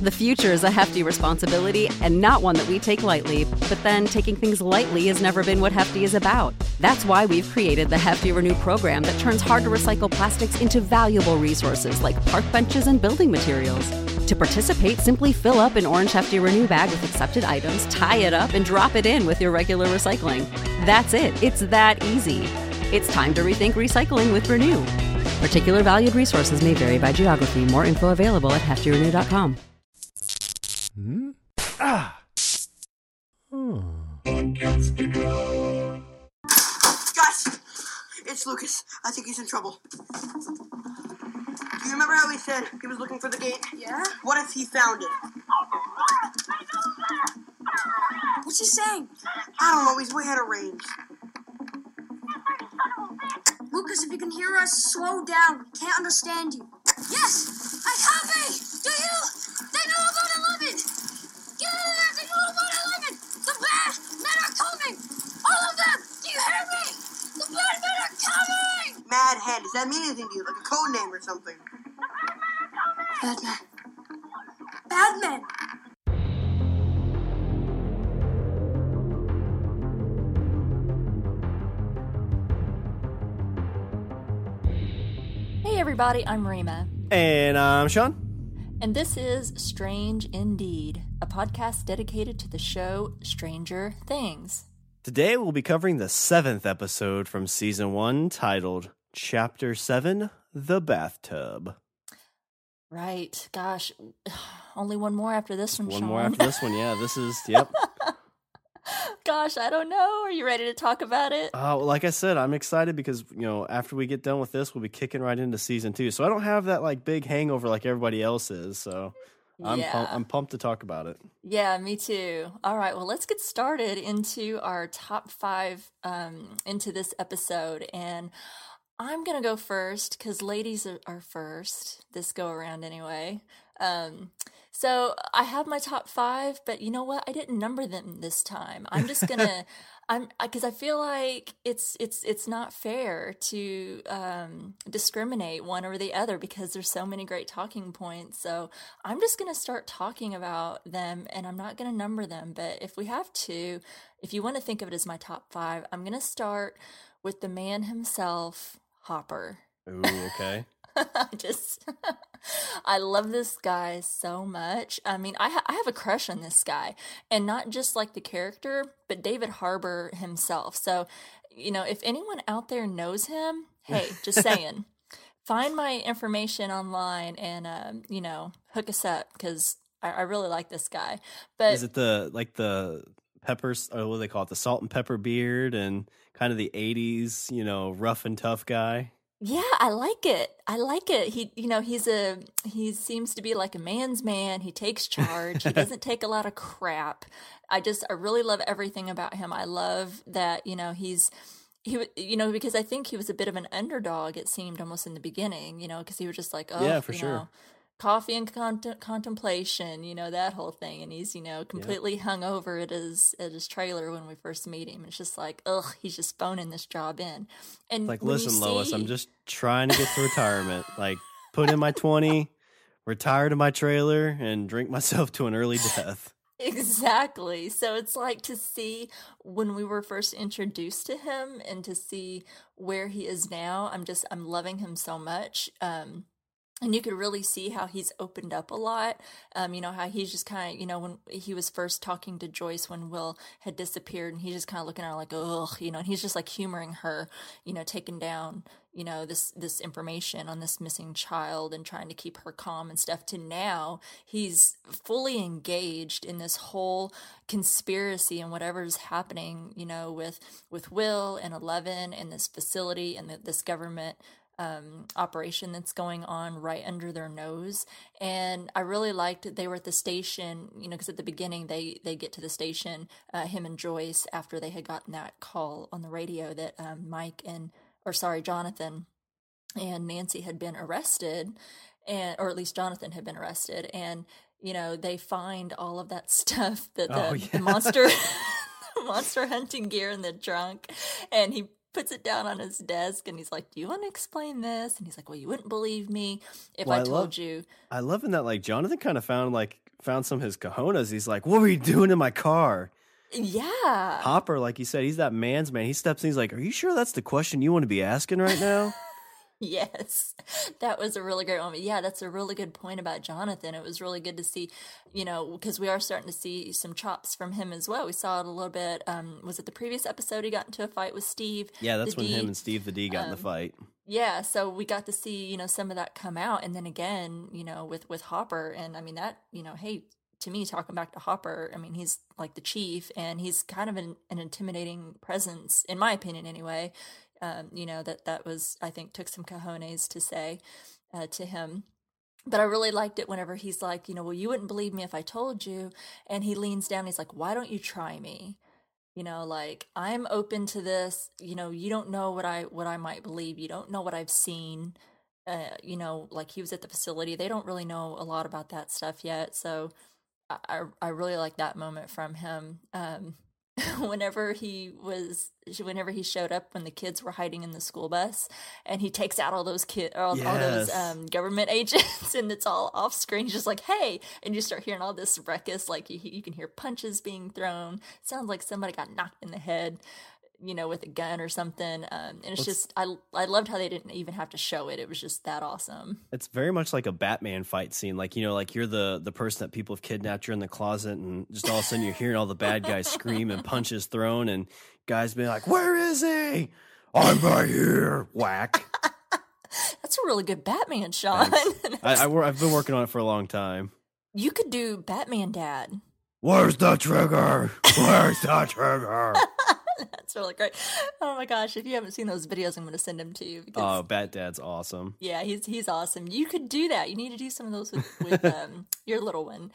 The future is a hefty responsibility and not one that we take lightly, but then taking things lightly has never been what Hefty is about. That's why we've created the Hefty Renew program that turns hard-to-recycle plastics into valuable resources like park benches and building materials. To participate, simply fill up an orange Hefty Renew bag with accepted items, tie it up, and drop it in with your regular recycling. That's it. It's that easy. It's time to rethink recycling with Renew. Particular valued resources may vary by geography. More info available at heftyrenew.com. Guys, it's Lucas. I think he's in trouble. Do you remember how he said he was looking for the gate? Yeah? What if he found it? What's he saying? I don't know. He's way out of range. Lucas, if you can hear us, slow down. We can't understand you. Yes! I copy! Do you? They know about 11! Get out of there! They know about 11! The bad men are coming! All of them! Do you hear me? The bad men are coming! Mad Hen. Does that mean anything to you? Like a code name or something? Bad men. Bad men! Hey everybody, I'm Rima. And I'm Sean. And this is Strange Indeed, a podcast dedicated to the show Stranger Things. Today we'll be covering the 7th episode from Season 1 titled Chapter 7, The Bathtub. Right, gosh, only one more after this one, One Sean. more after this one, yeah, this is, yep. Gosh, I don't know. Are you ready to talk about it? Like I said, I'm excited because, after we get done with this, we'll be kicking right into Season 2. So I don't have that, big hangover like everybody else is, so I'm pumped to talk about it. Yeah, me too. All right, well, let's get started into our top 5 into this episode. And I'm going to go first because ladies are first this go around anyway. So I have my top 5, but you know what? I didn't number them this time. I'm just going to, because I feel like it's not fair to discriminate one over the other because there's so many great talking points. So I'm just going to start talking about them and I'm not going to number them. But if we have to, if you want to think of it as my top 5, I'm going to start with the man himself, Hopper. Ooh, okay. I love this guy so much. I mean, I have a crush on this guy, and not just like the character, but David Harbour himself. So, if anyone out there knows him, hey, just saying, find my information online and, hook us up because I really like this guy. But is it the peppers, or what do they call it? The salt and pepper beard and kind of the 80s, rough and tough guy? Yeah, I like it. He seems to be like a man's man. He takes charge. He doesn't take a lot of crap. I really love everything about him. I love that, because I think he was a bit of an underdog, it seemed almost in the beginning, because he was just like, oh, yeah, for sure. Coffee and contemplation, that whole thing. And he's, completely hung over at his trailer when we first meet him. It's just like, ugh, he's just phoning this job in. And like, listen, Lois, I'm just trying to get to retirement. Put in my 20, retire to my trailer, and drink myself to an early death. Exactly. So it's like to see when we were first introduced to him and to see where he is now. I'm loving him so much. And you could really see how he's opened up a lot. How he's just kind of, when he was first talking to Joyce when Will had disappeared, and he's just kind of looking at her like, ugh, and he's just like humoring her, taking down, this information on this missing child and trying to keep her calm and stuff, to now he's fully engaged in this whole conspiracy and whatever's happening, with Will and 11 and this facility and this government operation that's going on right under their nose. And I really liked it. They were at the station, because at the beginning they get to the station, him and Joyce, after they had gotten that call on the radio that Jonathan and Nancy had been arrested, or at least Jonathan had been arrested. And, they find all of that stuff that the monster hunting gear in the trunk, and he puts it down on his desk, and he's like, do you want to explain this? And he's like, well, you wouldn't believe me if I told you. I love in that, like, Jonathan kind of found some of his cojones. He's like, what were you doing in my car? Yeah. Hopper, like you said, he's that man's man. He steps in, he's like, are you sure that's the question you want to be asking right now? Yes, that was a really great moment. Yeah, that's a really good point about Jonathan. It was really good to see, because we are starting to see some chops from him as well. We saw it a little bit. Was it the previous episode he got into a fight with Steve? Yeah, that's when him and Steve the D got in the fight. Yeah, so we got to see, some of that come out. And then again, with Hopper. And I mean, that, hey, to me, talking back to Hopper, I mean, he's like the chief, and he's kind of an intimidating presence, in my opinion anyway. That was, I think, took some cojones to say to him. But I really liked it whenever he's like, well, you wouldn't believe me if I told you. And he leans down, he's like, why don't you try me? Like, I'm open to this. You don't know what I might believe. You don't know what I've seen. Like, he was at the facility. They don't really know a lot about that stuff yet. So I really like that moment from him. Whenever he showed up when the kids were hiding in the school bus, and he takes out all those all those government agents, and it's all off screen. He's just like, hey, and you start hearing all this ruckus, like you can hear punches being thrown. Sounds like somebody got knocked in the head, with a gun or something. And it's just, I loved how they didn't even have to show it. It was just that awesome. It's very much like a Batman fight scene. Like, like you're the person that people have kidnapped, you're in the closet, and just all of a sudden you're hearing all the bad guys scream and punches thrown, and guys being like, where is he? I'm right here. Whack. That's a really good Batman, Sean. I've been working on it for a long time. You could do Batman Dad. Where's the trigger? Where's the trigger? That's really great. Oh my gosh, if you haven't seen those videos, I'm going to send them to you. Oh, Bat Dad's awesome. Yeah, he's awesome. You could do that. You need to do some of those with your little one.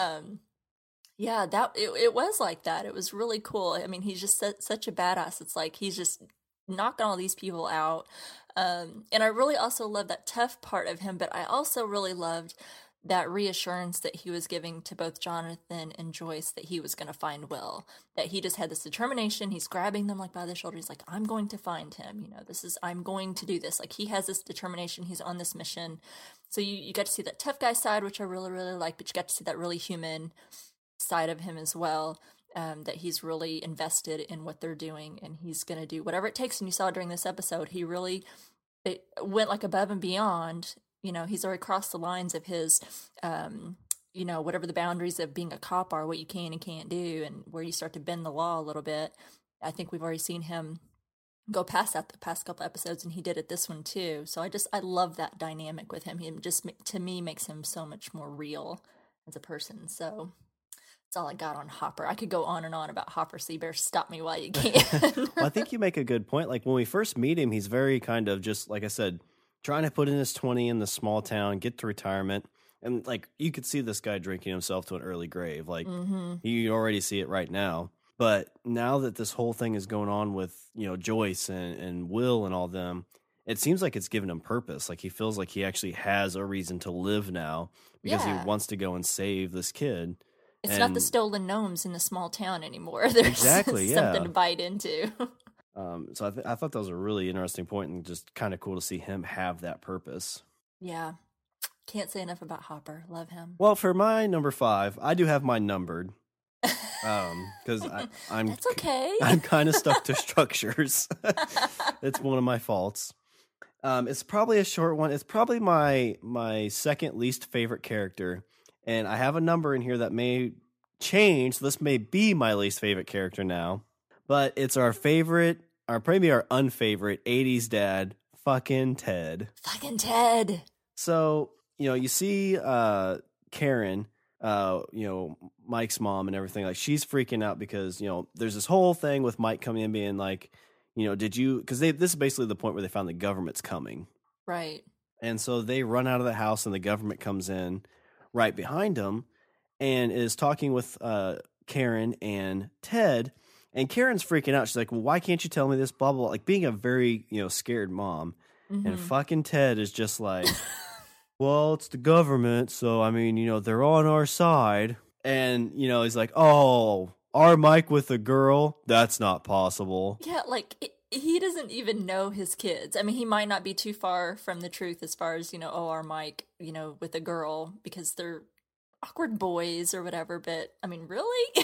Yeah, it was like that. It was really cool. I mean, he's just such a badass. It's like he's just knocking all these people out. And I really also love that tough part of him, but I also really loved that reassurance that he was giving to both Jonathan and Joyce that he was going to find Will, that he just had this determination. He's grabbing them like by the shoulder. He's like, I'm going to find him. I'm going to do this. Like, he has this determination. He's on this mission. So you got to see that tough guy side, which I really, really like, but you got to see that really human side of him as well. That he's really invested in what they're doing, and he's going to do whatever it takes. And you saw during this episode, he really went like above and beyond. He's already crossed the lines of his, whatever the boundaries of being a cop are, what you can and can't do, and where you start to bend the law a little bit. I think we've already seen him go past that the past couple episodes, and he did it this one too. So I love that dynamic with him. He just, to me, makes him so much more real as a person. So that's all I got on Hopper. I could go on and on about Hopper, so you better stop me while you can. Well, I think you make a good point. Like, when we first meet him, he's very kind of just, like I said, trying to put in his 20 in the small town, get to retirement. And, like, you could see this guy drinking himself to an early grave. Like, you already see it right now. But now that this whole thing is going on with, Joyce and Will and all them, it seems like it's given him purpose. Like, he feels like he actually has a reason to live now because he wants to go and save this kid. It's not the stolen gnomes in the small town anymore. There's something to bite into. So I thought that was a really interesting point, and just kind of cool to see him have that purpose. Yeah. Can't say enough about Hopper. Love him. Well, for my number 5, I do have mine numbered. Because I'm That's okay. I'm kind of stuck to structures. It's one of my faults. It's probably a short one. It's probably my second least favorite character, and I have a number in here that may change. So this may be my least favorite character now, but it's our favorite, or maybe our unfavorite 80s dad, fucking Ted. Fucking Ted. So, you see Karen, Mike's mom and everything, like, she's freaking out because, there's this whole thing with Mike coming in being like, did you, because this is basically the point where they found the government's coming. Right. And so they run out of the house, and the government comes in right behind them and is talking with Karen and Ted. And Karen's freaking out. She's like, well, why can't you tell me this? Blah, blah, blah. Like, being a very, scared mom. Mm-hmm. And fucking Ted is just like, well, it's the government. So, I mean, they're on our side. And, he's like, oh, our Mike with a girl? That's not possible. Yeah, like, he doesn't even know his kids. I mean, he might not be too far from the truth as far as, our Mike, with a girl because they're awkward boys or whatever. But I mean, really?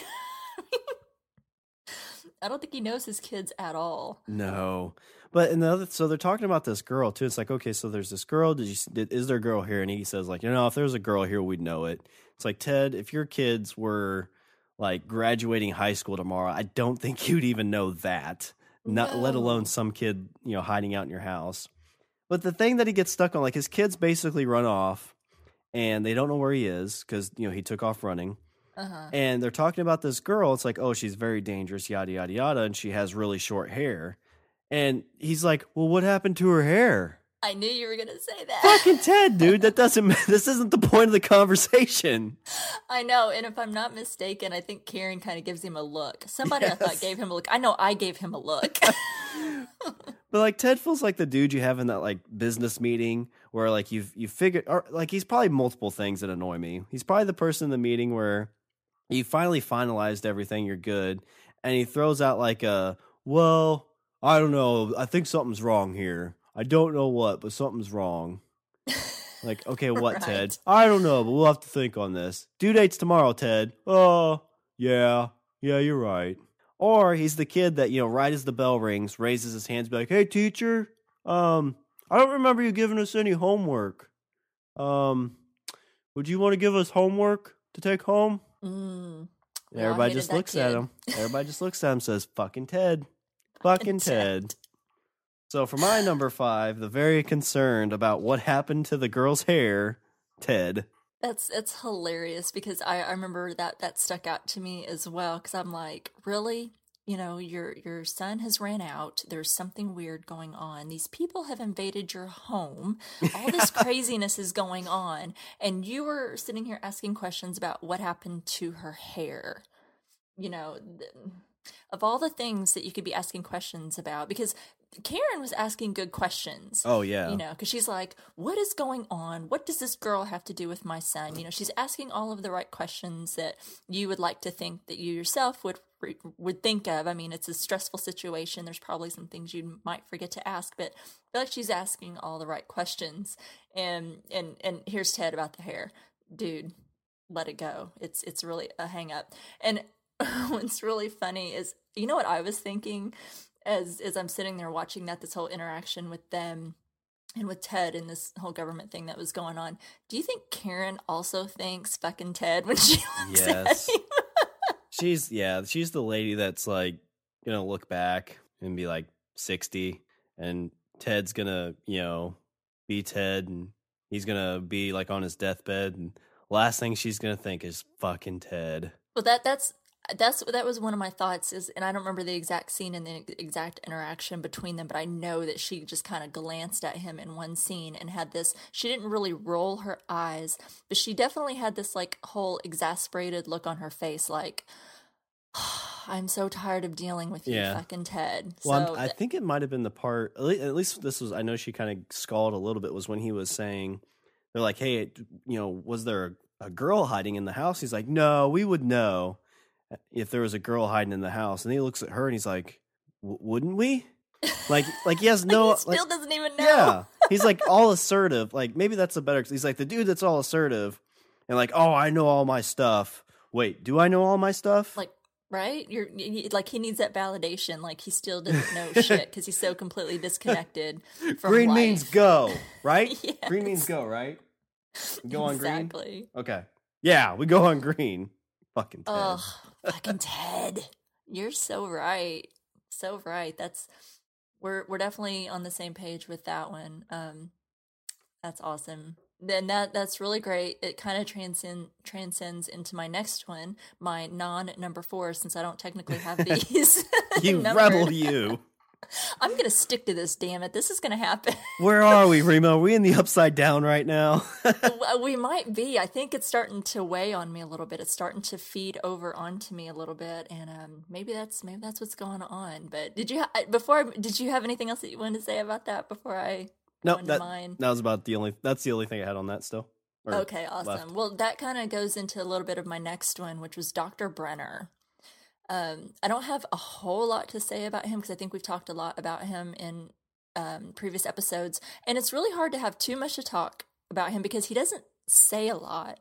I don't think he knows his kids at all. No. But so they're talking about this girl too. It's like, okay, so there's this girl. Is there a girl here? And he says like, if there's a girl here, we'd know it. It's like, Ted, if your kids were like graduating high school tomorrow, I don't think you'd even know that. Not let alone some kid, hiding out in your house. But the thing that he gets stuck on, like his kids basically run off and they don't know where he is because, he took off running. Uh-huh. And they're talking about this girl. It's like, oh, she's very dangerous, yada, yada, yada. And she has really short hair. And he's like, well, what happened to her hair? I knew you were going to say that. Fucking Ted, dude. This isn't the point of the conversation. I know. And if I'm not mistaken, I think Karen kind of gives him a look. Somebody I thought gave him a look. I know I gave him a look. But like Ted feels like the dude you have in that like business meeting where like you figured, or like he's probably multiple things that annoy me. He's probably the person in the meeting where you finally finalized everything, you're good. And he throws out like well, I don't know. I think something's wrong here. I don't know what, but something's wrong. Like, okay, what, Right. Ted? I don't know, but we'll have to think on this. Due date's tomorrow, Ted. Oh, yeah, you're right. Or he's the kid that, right as the bell rings, raises his hands, be like, hey, teacher, I don't remember you giving us any homework. Would you want to give us homework to take home? Mm. And everybody just looks at him. Everybody just looks at him and says, fucking Ted. Fucking Ted. So for my number 5, the very concerned about what happened to the girl's hair, Ted. It's hilarious because I remember that stuck out to me as well because I'm like, really? Your son has ran out. There's something weird going on. These people have invaded your home. All this craziness is going on. And you were sitting here asking questions about what happened to her hair. Of all the things that you could be asking questions about, because Karen was asking good questions. Oh, yeah. Because she's like, what is going on? What does this girl have to do with my son? She's asking all of the right questions that you would like to think that you yourself would think of. I mean, it's a stressful situation. There's probably some things you might forget to ask, but I feel like she's asking all the right questions. And here's Ted about the hair. Dude, let it go. It's really a hang up. And what's really funny is, what I was thinking as I'm sitting there watching this whole interaction with them and with Ted and this whole government thing that was going on. Do you think Karen also thinks fucking Ted when she looks at him? She's the lady that's like gonna look back and be like 60, and Ted's gonna be Ted, and he's gonna be like on his deathbed, and last thing she's gonna think is fucking Ted. Well, that was one of my thoughts and I don't remember the exact scene and the exact interaction between them, but I know that she just kind of glanced at him in one scene and had this, she didn't really roll her eyes, but she definitely had this like whole exasperated look on her face, like, I'm so tired of dealing with you, fucking Ted. Well, I think it might have been the part, at least this was, I know she kind of scalded a little bit, was when he was saying, they're like, hey, was there a girl hiding in the house? He's like, no, we would know if there was a girl hiding in the house. And he looks at her and he's like, wouldn't we? Like he has no, he still doesn't even know. Yeah. He's like all assertive. Like maybe that's a better, he's like the dude that's all assertive and like, oh, I know all my stuff. Wait, do I know all my stuff? Like, right? Like he needs that validation. Like he still doesn't know shit because he's so completely disconnected from green life. means go, right? Yes. Green means go, right? We go on green? Exactly. Okay. Yeah, we go on green. Fucking Ted. Ugh, fucking Ted. You're so right. So right. We're definitely on the same page with that one. That's awesome. Then that's really great. It kind of transcends into my next one, my number 4, since I don't technically have these. You numbered. rebel, you. I'm gonna stick to this. Damn it! This is gonna happen. Where are we, Remo? Are we in the upside down right now? We might be. I think it's starting to weigh on me a little bit. It's starting to feed over onto me a little bit, and maybe that's what's going on. But did you have anything else that you wanted to say about that before I? No, mine? That was about that's the only thing I had on that still. Okay, awesome. Left. Well, that kind of goes into a little bit of my next one, which was Dr. Brenner. I don't have a whole lot to say about him because I think we've talked a lot about him in previous episodes, and it's really hard to have too much to talk about him because he doesn't say a lot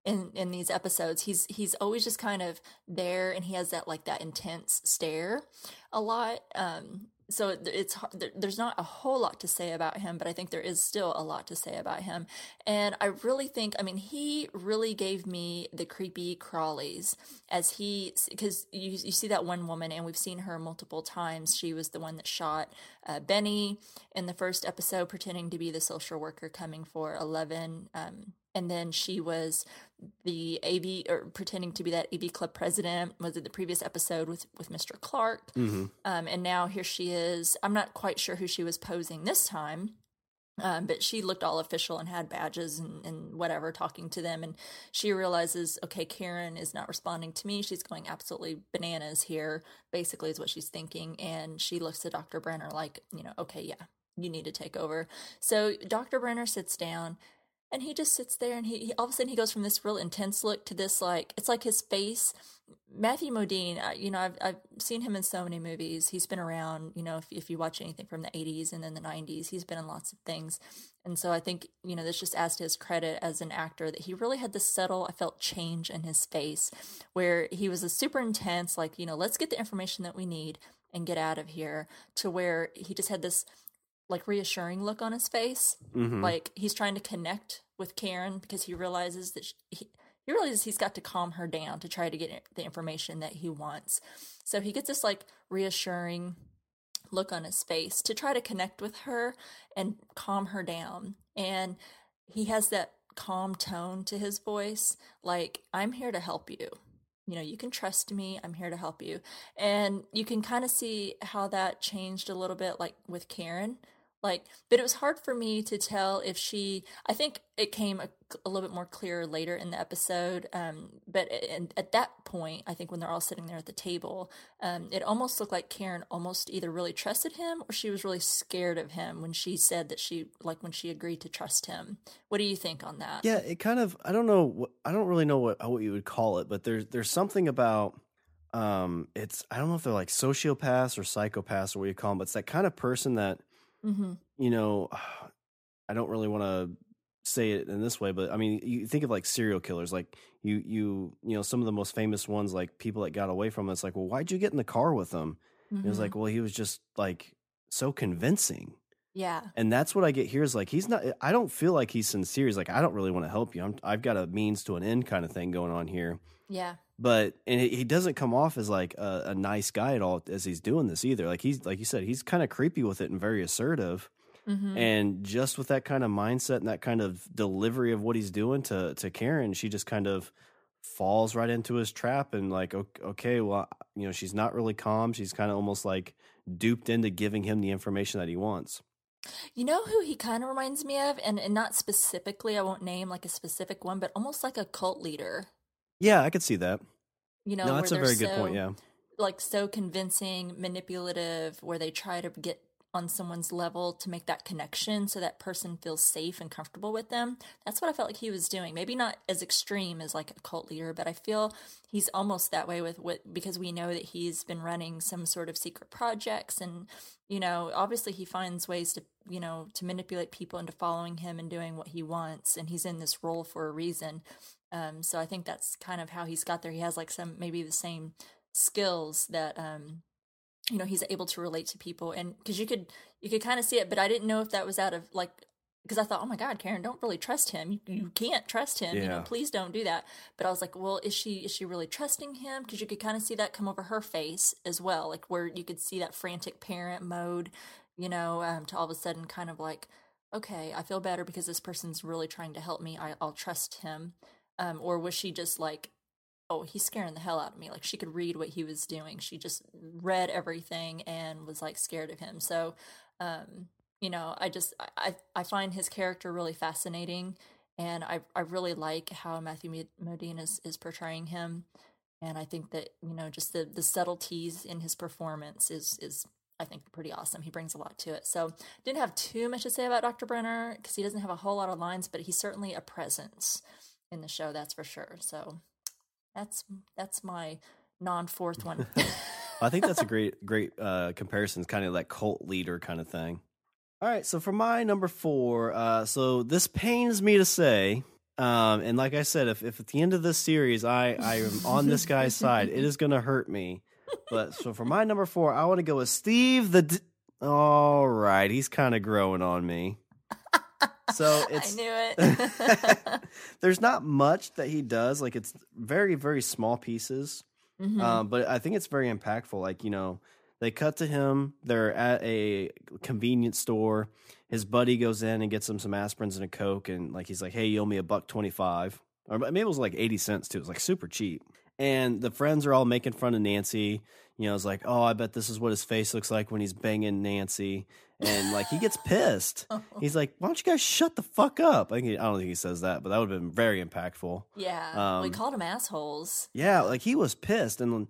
in these episodes. He's always just kind of there, and he has that intense stare a lot. So it's there's not a whole lot to say about him, but I think there is still a lot to say about him. And I really think, I mean, he really gave me the creepy crawlies because you see that one woman, and we've seen her multiple times. She was the one that shot Benny in the first episode, pretending to be the social worker coming for 11. And then she was the AV, or pretending to be that AV club president, was it the previous episode with Mr. Clark. Mm-hmm. And now here she is. I'm not quite sure who she was posing this time, but she looked all official and had badges and whatever, talking to them. And she realizes, okay, Karen is not responding to me. She's going absolutely bananas here, basically is what she's thinking. And she looks at Dr. Brenner like, okay, yeah, you need to take over. So Dr. Brenner sits down, and he just sits there, and he all of a sudden he goes from this real intense look to this, it's like his face. Matthew Modine, I've seen him in so many movies. He's been around, if you watch anything from the 80s and then the 90s, he's been in lots of things. And so I think, this just adds to his credit as an actor that he really had this subtle, I felt, change in his face where he was a super intense, let's get the information that we need and get out of here, to where he just had this reassuring look on his face. Mm-hmm. Like he's trying to connect with Karen because he realizes that he realizes he's got to calm her down to try to get the information that he wants. So he gets this reassuring look on his face to try to connect with her and calm her down. And he has that calm tone to his voice. Like, I'm here to help you. You can trust me. I'm here to help you. And you can kind of see how that changed a little bit, with Karen. But it was hard for me to tell if I think it came a little bit more clear later in the episode. But at that point, I think when they're all sitting there at the table, it almost looked like Karen almost either really trusted him or she was really scared of him when she said that when she agreed to trust him. What do you think on that? Yeah, it kind of, I don't really know what you would call it, but there's something about, I don't know if they're sociopaths or psychopaths or what you call them, but it's that kind of person that, Mm-hmm. I don't really want to say it in this way, but I mean, you think of serial killers, some of the most famous ones, people that got away from it. It's well, why'd you get in the car with them? Mm-hmm. It was well, he was just so convincing. Yeah. And that's what I get here is he's not, I don't feel like he's sincere. He's I don't really want to help you. I've got a means to an end kind of thing going on here. Yeah. But, and he doesn't come off as a nice guy at all as he's doing this either. He's, like you said, he's kind of creepy with it and very assertive. Mm-hmm. And just with that kind of mindset and that kind of delivery of what he's doing to Karen, she just kind of falls right into his trap and okay, well, she's not really calm. She's kind of almost duped into giving him the information that he wants. You know who he kind of reminds me of? And not specifically, I won't name a specific one, but almost like a cult leader. Yeah, I could see that. No, that's a very good point, yeah. So convincing, manipulative, where they try to get on someone's level to make that connection so that person feels safe and comfortable with them. That's what I felt like he was doing. Maybe not as extreme as a cult leader, but I feel he's almost that way because we know that he's been running some sort of secret projects, and obviously he finds ways to to manipulate people into following him and doing what he wants, and he's in this role for a reason. So I think that's kind of how he's got there. He has maybe the same skills that he's able to relate to people, and because you could kind of see it, but I didn't know if that was out of because I thought, oh my God, Karen, don't really trust him. You can't trust him. Yeah. Please don't do that. But I was well, is she really trusting him? Because you could kind of see that come over her face as well, where you could see that frantic parent mode, to all of a sudden kind of okay, I feel better because this person's really trying to help me. I'll trust him. Or was she just oh, he's scaring the hell out of me? She could read what he was doing. She just read everything and was scared of him. So, I find his character really fascinating, and I really like how Matthew Modine is portraying him. And I think that, just the subtleties in his performance is I think pretty awesome. He brings a lot to it. So didn't have too much to say about Dr. Brenner because he doesn't have a whole lot of lines, but he's certainly a presence in the show, that's for sure. So that's my non-fourth one. I think that's a great comparison. It's kind of like cult leader kind of thing. All right, so for my number 4, so this pains me to say, and like I said, if at the end of this series I am on this guy's side, it is going to hurt me. But so for my number 4, I want to go with Steve all right, he's kind of growing on me. So it's, I knew it. There's not much that he does. Like, it's very, very small pieces. But I think it's very impactful. Like, they cut to him. They're at a convenience store. His buddy goes in and gets him some aspirins and a Coke. And like, he's like, hey, you owe me $1.25. Or maybe it was like 80 cents too. It was like super cheap. And the friends are all making fun of Nancy. It's like, oh, I bet this is what his face looks like when he's banging Nancy. And like, he gets pissed. He's like, why don't you guys shut the fuck up? I don't think he says that, but that would have been very impactful. Yeah. We called them assholes. Yeah. Like, he was pissed. And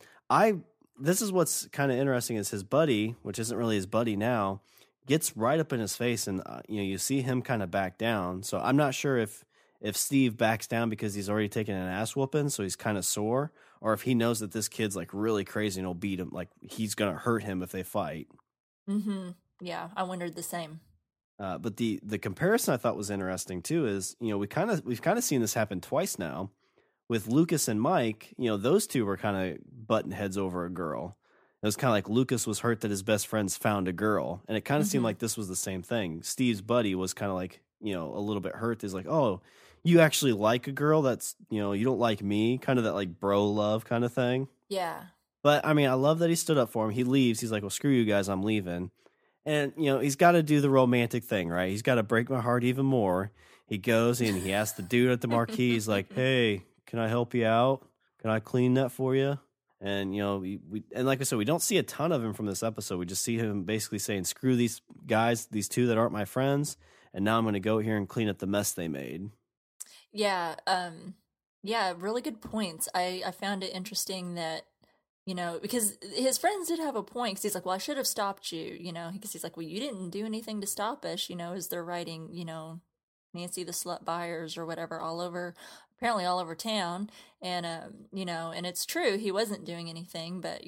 this is what's kind of interesting is his buddy, which isn't really his buddy now, gets right up in his face. And, you see him kind of back down. So I'm not sure if Steve backs down because he's already taken an ass whooping, so he's kind of sore, or if he knows that this kid's like really crazy and will beat him, like he's going to hurt him if they fight. Mm-hmm. Yeah, I wondered the same. But the comparison I thought was interesting too is, we've kind of seen this happen twice now with Lucas and Mike. Those two were kind of butting heads over a girl. It was kind of like Lucas was hurt that his best friends found a girl, and it kind of seemed like this was the same thing. Steve's buddy was kind of like, a little bit hurt. He's like, oh, you actually like a girl that's, you don't like me, kind of that like bro love kind of thing. Yeah. But I mean, I love that he stood up for him. He leaves. He's like, well, screw you guys, I'm leaving. And, he's got to do the romantic thing, right? He's got to break my heart even more. He goes and he asks the dude at the marquee, he's like, hey, can I help you out? Can I clean that for you? And, we and like I said, we don't see a ton of him from this episode. We just see him basically saying, screw these guys, these two that aren't my friends. And now I'm going to go here and clean up the mess they made. Yeah. Yeah, really good points. I found it interesting that, because his friends did have a point, because he's like, well, I should have stopped you, because he's like, well, you didn't do anything to stop us, as they're writing, Nancy the Slut Byers or whatever apparently all over town. And, and it's true, he wasn't doing anything, but,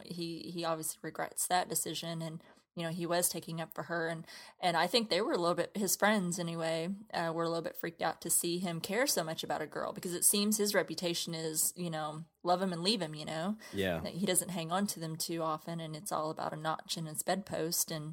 he obviously regrets that decision. And, he was taking up for her. And I think they were a little bit, his friends anyway, were a little bit freaked out to see him care so much about a girl, because it seems his reputation is, love him and leave him, Yeah. That he doesn't hang on to them too often, and it's all about a notch in his bedpost. And,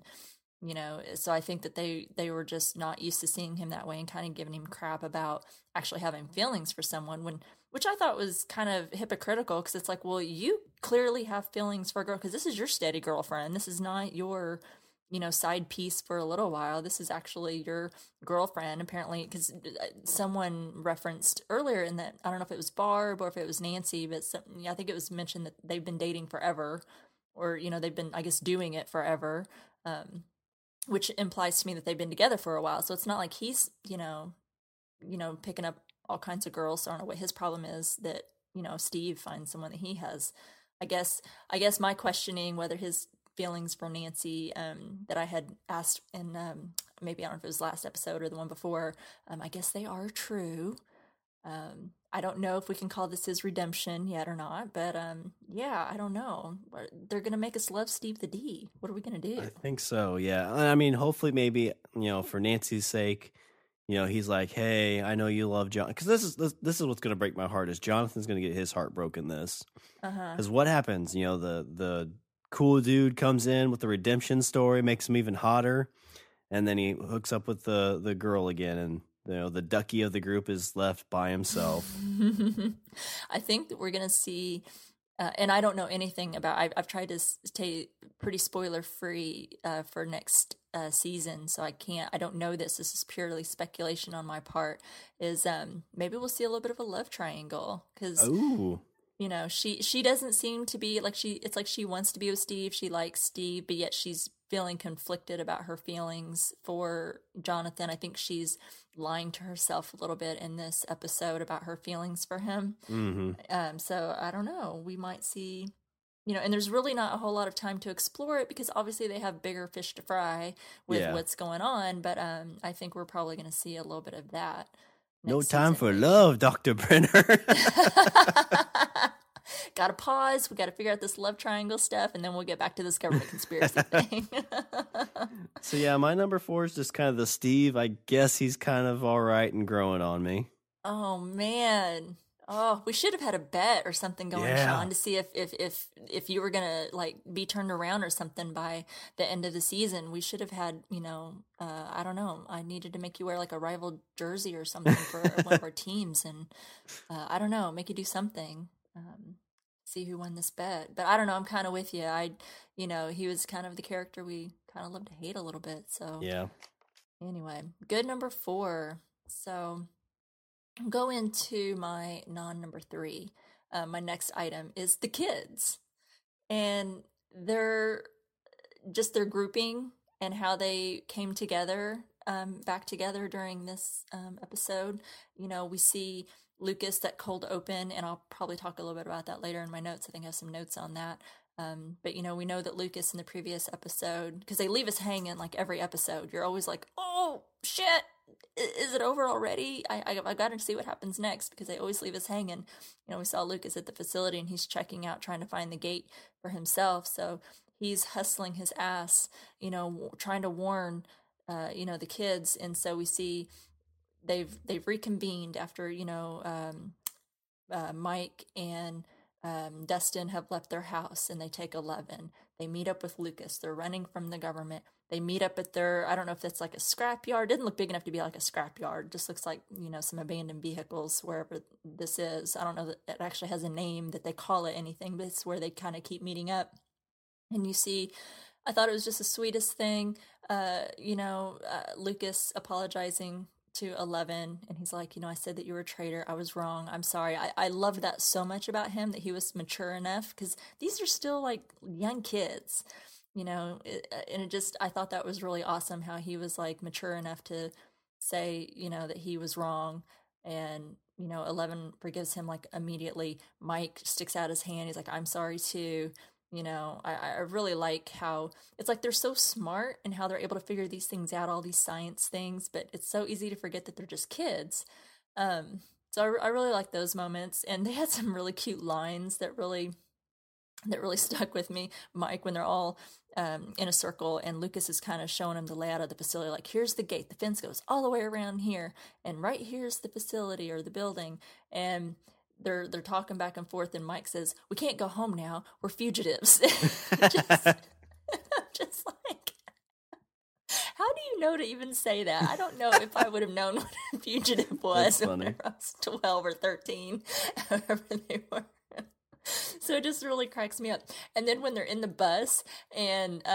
so I think that they were just not used to seeing him that way and kind of giving him crap about actually having feelings for someone, which I thought was kind of hypocritical, because it's like, well, you clearly have feelings for a girl, because this is your steady girlfriend. This is not your, side piece for a little while. This is actually your girlfriend, apparently, because someone referenced earlier in that, I don't know if it was Barb or if it was Nancy, but I think it was mentioned that they've been dating forever, or, they've been, I guess, doing it forever, which implies to me that they've been together for a while. So it's not like he's, picking up all kinds of girls. So I don't know what his problem is that, Steve finds someone that he has. I guess my questioning whether his feelings for Nancy, that I had asked in, maybe I don't know if it was last episode or the one before, I guess they are true. I don't know if we can call this his redemption yet or not, but yeah, I don't know. They're going to make us love Steve the D. What are we going to do? I think so, yeah. I mean, hopefully maybe, for Nancy's sake, he's like, hey, I know you love John. Because this is what's going to break my heart, is Jonathan's going to get his heart broken this. Because what happens, the cool dude comes in with the redemption story, makes him even hotter, and then he hooks up with the girl again, and the ducky of the group is left by himself. I think that we're going to see, and I don't know anything about, I've tried to stay pretty spoiler free for next season, so I don't know this. This is purely speculation on my part, is maybe we'll see a little bit of a love triangle, because she doesn't seem to be like, it's like she wants to be with Steve, she likes Steve, but yet she's feeling conflicted about her feelings for Jonathan. I think she's lying to herself a little bit in this episode about her feelings for him. So I don't know, we might see, and there's really not a whole lot of time to explore it, because obviously they have bigger fish to fry with what's going on, but I think we're probably going to see a little bit of that. No time for love, Dr. Brenner. got to pause. We got to figure out this love triangle stuff, and then we'll get back to this government conspiracy thing. So yeah, my number 4 is just kind of the Steve. I guess he's kind of all right and growing on me. Oh man. Oh, we should have had a bet or something going, Sean, to see if you were gonna like be turned around or something by the end of the season. We should have had, I don't know. I needed to make you wear like a rival jersey or something for one of our teams, and I don't know, make you do something. See who won this bet. But I don't know. I'm kind of with you. He was kind of the character we kind of love to hate a little bit. So yeah. Anyway, good number 4. So. Go into my non-number 3. My next item is the kids, and their grouping and how they came together, back together during this episode. We see Lucas, that cold open, and I'll probably talk a little bit about that later in my notes. I think I have some notes on that. But we know that Lucas in the previous episode, because they leave us hanging like every episode. You're always like, oh shit, is it over already? I got to see what happens next, because they always leave us hanging. We saw Lucas at the facility, and he's checking out, trying to find the gate for himself. So he's hustling his ass, trying to warn, the kids. And so we see they've reconvened after, Mike and Dustin have left their house, and they take 11. They meet up with Lucas. They're running from the government. They meet up at their, I don't know if that's like a scrapyard. Didn't look big enough to be like a scrapyard. Just looks like, some abandoned vehicles wherever this is. I don't know that it actually has a name that they call it anything, but it's where they kind of keep meeting up. And you see, I thought it was just the sweetest thing, Lucas apologizing to 11, and he's like, I said that you were a traitor. I was wrong. I'm sorry. I loved that so much about him, that he was mature enough, because these are still like young kids, and I thought that was really awesome how he was like mature enough to say, that he was wrong. And, 11 forgives him like immediately. Mike sticks out his hand. He's like, I'm sorry too. I really like how it's like they're so smart and how they're able to figure these things out, all these science things, but it's so easy to forget that they're just kids. So I really like those moments, and they had some really cute lines that really stuck with me. Mike, when they're all in a circle, and Lucas is kind of showing them the layout of the facility, like, here's the gate, the fence goes all the way around here, and right here's the facility or the building, and they're talking back and forth, and Mike says, we can't go home now, we're fugitives. just like, how do you know to even say that? I don't know if I would have known what a fugitive was when I was 12 or 13, however they were. So it just really cracks me up. And then when they're in the bus, and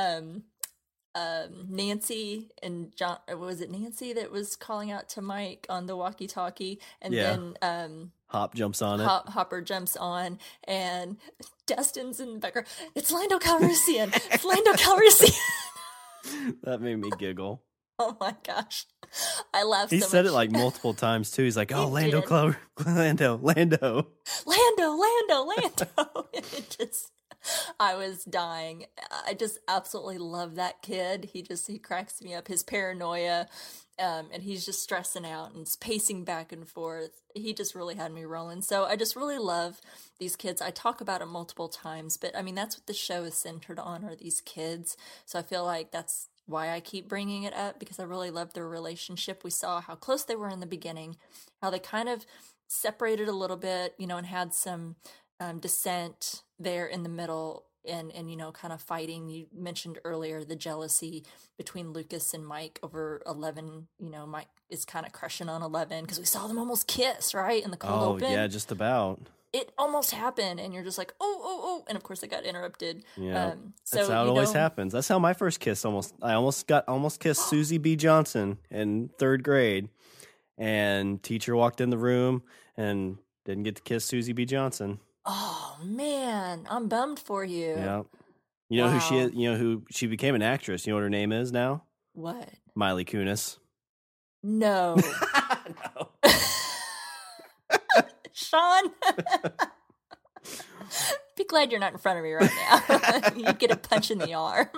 Nancy and John, was it Nancy that was calling out to Mike on the walkie-talkie? And then Hop jumps on it. Hopper jumps on, and Dustin's in the background. It's Lando Calrissian. It's Lando Calrissian. That made me giggle. Oh my gosh. I laughed so much. He said it like multiple times too. He's like, oh, Lando. It just, I was dying. I just absolutely love that kid. He cracks me up. His paranoia, and he's just stressing out and pacing back and forth. He just really had me rolling. So I just really love these kids. I talk about it multiple times, but I mean, that's what the show is centered on, are these kids. So I feel like that's why I keep bringing it up, because I really love their relationship. We saw how close they were in the beginning, how they kind of separated a little bit, and had some dissent there in the middle, and kind of fighting. You mentioned earlier the jealousy between Lucas and Mike over 11. Mike is kind of crushing on 11 because we saw them almost kiss, right, in the cold open. Oh yeah, just about. It almost happened, and you're just like, oh, and of course it got interrupted. Yeah, that's how it always happens. That's how my first kiss I almost kissed Susie B. Johnson in 3rd grade, and teacher walked in the room and didn't get to kiss Susie B. Johnson. Oh man, I'm bummed for you. Yeah, you know who she is. You know who she became an actress. You know what her name is now? What? Miley Kunis. No. No. Sean, be glad you're not in front of me right now. You'd get a punch in the arm.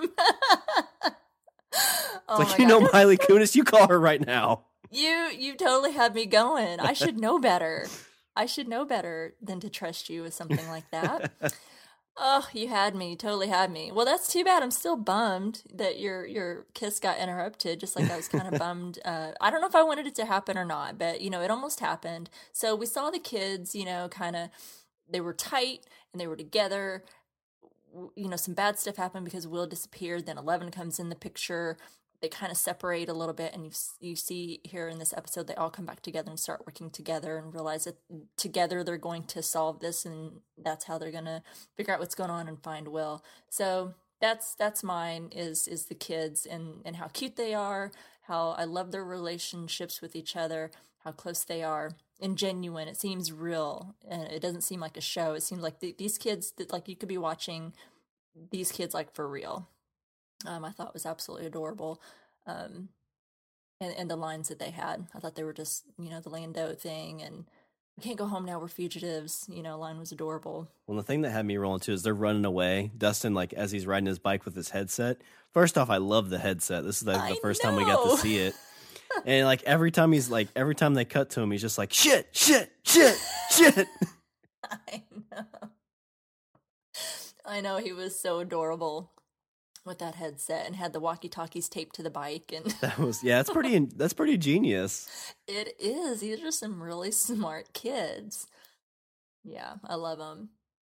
It's like, Miley Kunis, you call her right now. You totally had me going. I should know better. I should know better than to trust you with something like that. Oh, you had me, totally had me. Well, that's too bad. I'm still bummed that your kiss got interrupted, just like I was kind of bummed. I don't know if I wanted it to happen or not, but it almost happened. So we saw the kids, kind of, they were tight and they were together. Some bad stuff happened because Will disappeared. Then 11 comes in the picture. They kind of separate a little bit, and you see here in this episode, they all come back together and start working together and realize that together they're going to solve this, and that's how they're going to figure out what's going on and find Will. So that's mine is the kids and how cute they are, how I love their relationships with each other, how close they are, and genuine. It seems real, and it doesn't seem like a show. It seems like these kids, that like you could be watching these kids like for real. I thought was absolutely adorable. And the lines that they had, I thought they were just, the Lando thing and we can't go home now, we're fugitives, line was adorable. Well, the thing that had me rolling too is they're running away. Dustin, like as he's riding his bike with his headset. First off, I love the headset. This is the first time we got to see it. And like every time they cut to him, he's just like, shit, shit, shit, shit. I know, he was so adorable with that headset and had the walkie-talkies taped to the bike, and that's pretty genius. It is. These are some really smart kids. Yeah, I love them.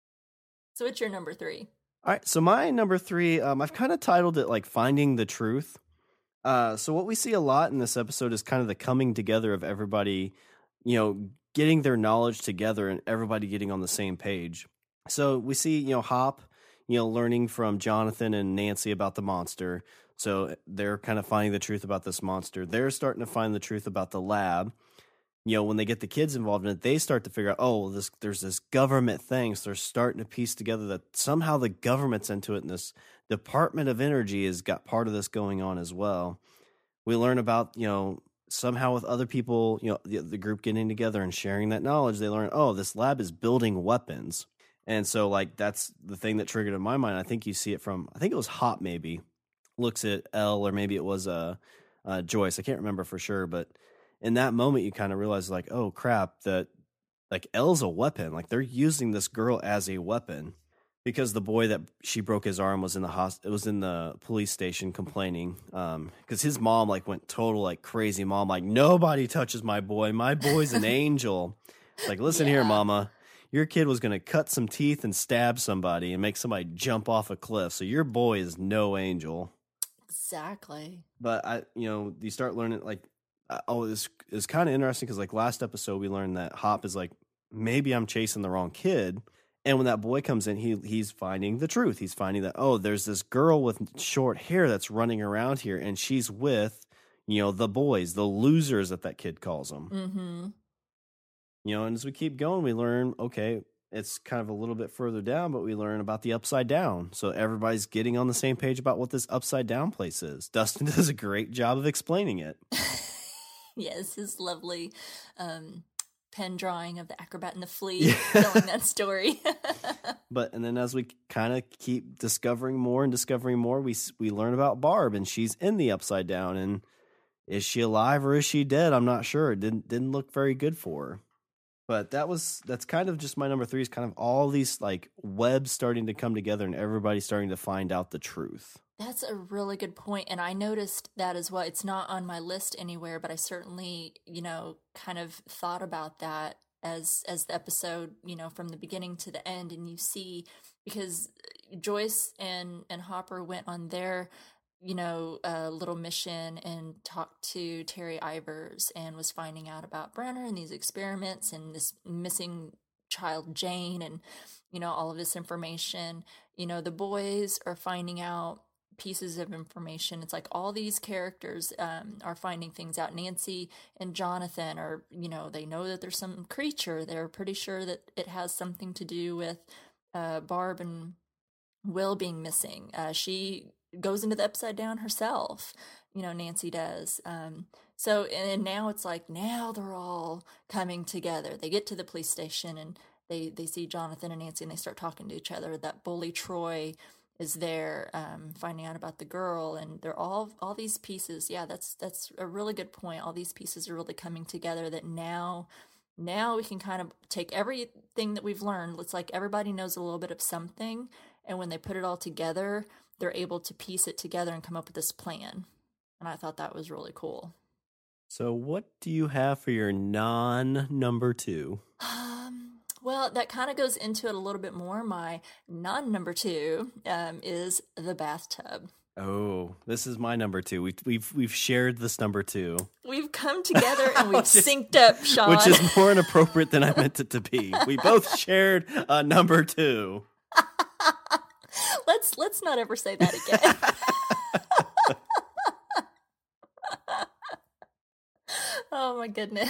So what's your number 3? All right, so my number 3, I've kind of titled it like Finding the Truth. So what we see a lot in this episode is kind of the coming together of everybody, getting their knowledge together and everybody getting on the same page. So we see, Hop, learning from Jonathan and Nancy about the monster. So they're kind of finding the truth about this monster. They're starting to find the truth about the lab. When they get the kids involved in it, they start to figure out, there's this government thing. So they're starting to piece together that somehow the government's into it, and this Department of Energy has got part of this going on as well. We learn about, somehow with other people, the group getting together and sharing that knowledge, they learn, this lab is building weapons. And so, like, that's the thing that triggered in my mind. I think you see it from, I think it was Hop maybe, looks at Elle, or maybe it was Joyce. I can't remember for sure. But in that moment, you kind of realize, like, oh, crap, that, like, Elle's a weapon. Like, they're using this girl as a weapon. Because the boy that she broke his arm was in the police station complaining. Because his mom, like, went total, like, crazy mom. Like, nobody touches my boy. My boy's an angel. Like, listen here, mama. Your kid was going to cut some teeth and stab somebody and make somebody jump off a cliff. So your boy is no angel. Exactly. But you start learning, like, this is kind of interesting because, like, last episode we learned that Hop is like, maybe I'm chasing the wrong kid. And when that boy comes in, he's finding the truth. He's finding that, there's this girl with short hair that's running around here, and she's with, the boys, the losers that kid calls them. Mm-hmm. And as we keep going, we learn, okay, it's kind of a little bit further down, but we learn about the Upside Down. So everybody's getting on the same page about what this Upside Down place is. Dustin does a great job of explaining it. Yes, his lovely pen drawing of the acrobat and the flea, telling that story. And then as we kind of keep discovering more, we learn about Barb, and she's in the Upside Down. And is she alive or is she dead? I'm not sure. It didn't look very good for her. But that's kind of just my number 3 is kind of all these like webs starting to come together and everybody starting to find out the truth. That's a really good point. And I noticed that as well. It's not on my list anywhere, but I certainly, kind of thought about that as the episode, from the beginning to the end. And you see, because Joyce and Hopper went on their little mission and talked to Terry Ivers and was finding out about Brenner and these experiments and this missing child Jane and, all of this information. The boys are finding out pieces of information. It's like all these characters are finding things out. Nancy and Jonathan are, they know that there's some creature. They're pretty sure that it has something to do with Barb and Will being missing. She goes into the Upside Down herself, Nancy does. So, and now it's like, now they're all coming together. They get to the police station and they see Jonathan and Nancy and they start talking to each other. That bully Troy is there, finding out about the girl, and they're all these pieces. Yeah, that's a really good point. All these pieces are really coming together that now now we can kind of take everything that we've learned. It's like everybody knows a little bit of something. And when they put it all together, they're able to piece it together and come up with this plan. And I thought that was really cool. So what do you have for your non-number 2? Well, that kind of goes into it a little bit more. My non-number 2 is the bathtub. Oh, this is my number 2. We've shared this number 2. We've come together and we've synced up, Sean. Which is more inappropriate than I meant it to be. We both shared a number 2. Let's not ever say that again. Oh my goodness.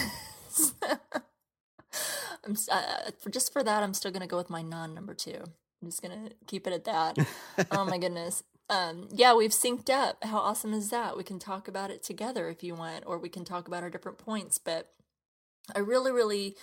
Just for that, I'm still going to go with my non-number 2. I'm just going to keep it at that. Oh my goodness. Yeah, we've synced up. How awesome is that? We can talk about it together if you want, or we can talk about our different points. But I really,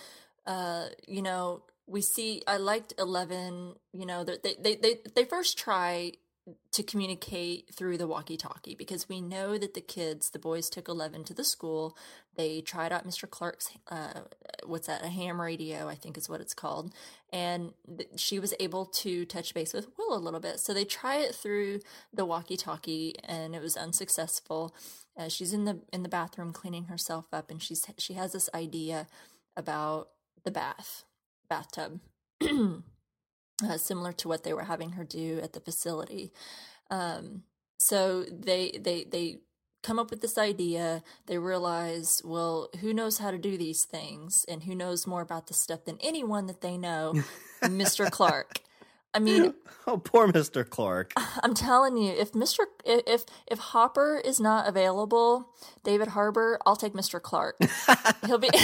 I liked 11, they first try to communicate through the walkie-talkie, because we know that the boys took 11 to the school. They tried out Mr. Clark's, a ham radio, I think is what it's called. And she was able to touch base with Will a little bit. So they try it through the walkie-talkie, and it was unsuccessful. She's in the bathroom cleaning herself up, and she has this idea about the bathtub. Similar to what they were having her do at the facility. So they come up with this idea. They realize, well, who knows how to do these things, and who knows more about this stuff than anyone that they know? Mr. Clark. I mean, oh, poor Mr. Clark. I'm telling you, if Hopper is not available, David Harbour, I'll take Mr. Clark. He'll be.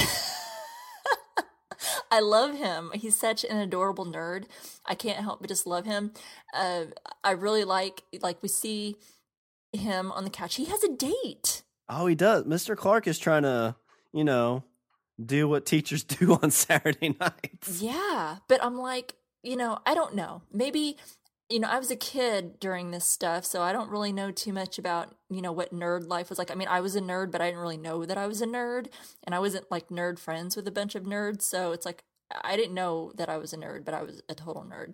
I love him. He's such an adorable nerd. I can't help but just love him. I really like we see him on the couch. He has a date. Oh, he does. Mr. Clark is trying to, do what teachers do on Saturday nights. Yeah, but I'm like, I don't know. Maybe, I was a kid during this stuff, so I don't really know too much about, what nerd life was like. I mean, I was a nerd, but I didn't really know that I was a nerd, and I wasn't like nerd friends with a bunch of nerds, so it's like, I didn't know that I was a nerd, but I was a total nerd.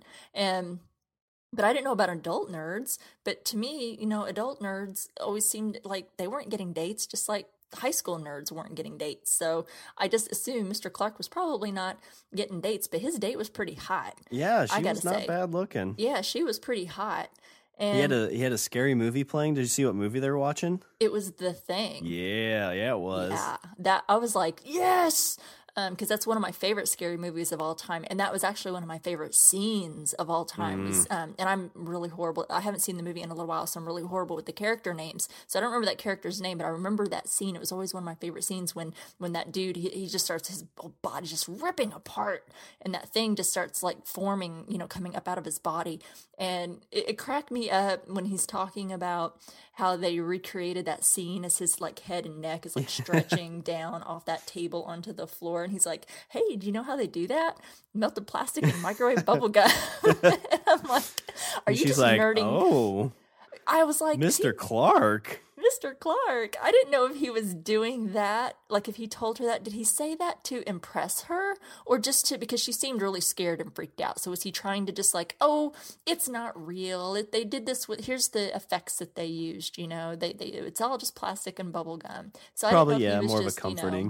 But I didn't know about adult nerds. But to me, adult nerds always seemed like they weren't getting dates, just like high school nerds weren't getting dates. So I just assumed Mr. Clark was probably not getting dates, but his date was pretty hot. Yeah, she was not bad looking. Yeah, she was pretty hot. And he had a scary movie playing. Did you see what movie they were watching? It was The Thing. Yeah, it was. Yeah, that I was like, yes. Because that's one of my favorite scary movies of all time, and that was actually one of my favorite scenes of all time. And I'm really horrible. I haven't seen the movie in a little while, so I'm really horrible with the character names. So I don't remember that character's name, but I remember that scene. It was always one of my favorite scenes when that dude, he just starts, his whole body just ripping apart, and that thing just starts like forming, coming up out of his body. And it cracked me up when he's talking about how they recreated that scene as his like head and neck is like stretching down off that table onto the floor. And he's like, hey, do you know how they do that? Melted plastic and microwave bubble gum. And I'm like, are you just like, nerding? Oh, I was like, Mr. Clark. Mr. Clark. I didn't know if he was doing that. Like if he told her that, did he say that to impress her or just because she seemed really scared and freaked out? So was he trying to just like, oh, it's not real. They did this with, here's the effects that they used, it's all just plastic and bubble gum. So probably, I didn't know if he was more just, of a comforting.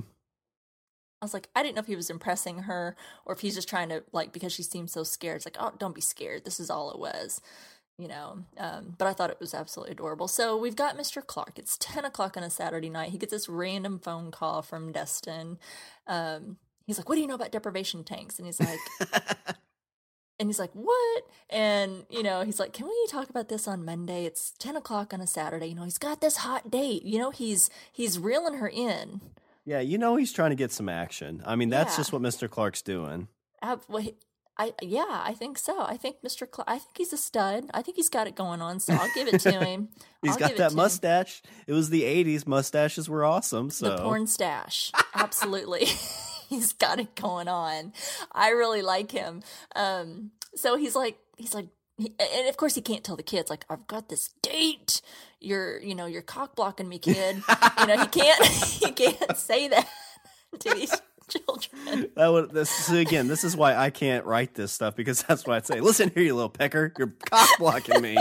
I was like, I didn't know if he was impressing her or if he's just trying to like, because she seemed so scared. It's like, oh, don't be scared. This is all it was. But I thought it was absolutely adorable. So we've got Mr. Clark. It's 10 o'clock on a Saturday night. He gets this random phone call from Destin. He's like, what do you know about deprivation tanks? And he's like, what? And, he's like, can we talk about this on Monday? It's 10 o'clock on a Saturday. He's got this hot date. He's reeling her in. Yeah, he's trying to get some action. I mean, that's just what Mr. Clark's doing. I think so. I think Mr. Clark, I think he's a stud. I think he's got it going on, so I'll give it to him. He's got that mustache. It was the 80s. Mustaches were awesome. So the porn stash. Absolutely. He's got it going on. I really like him. So he's like, and of course he can't tell the kids, like, I've got this date. You're cock blocking me, kid. He can't say that to children. This is why I can't write this stuff, because that's what I'd say. Listen here, you little pecker, you're cock blocking me.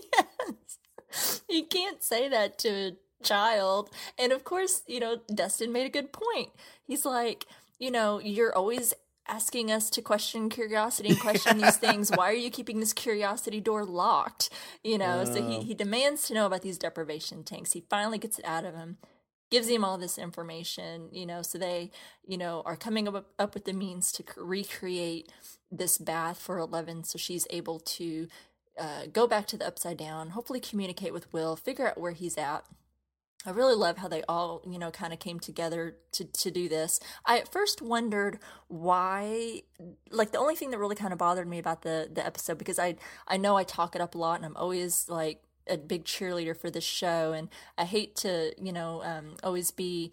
Yes. You can't say that to a child. And of course, Dustin made a good point. He's like, you're always asking us to question curiosity and question these things. Why are you keeping this curiosity door locked? So he demands to know about these deprivation tanks. He finally gets it out of him, gives him all this information, so they, are coming up with the means to recreate this bath for 11, so she's able to go back to the Upside Down, hopefully communicate with Will, figure out where he's at. I really love how they all, kind of came together to do this. I at first wondered why, like the only thing that really kind of bothered me about the episode, because I know I talk it up a lot and I'm always like a big cheerleader for this show, and I hate to, always be,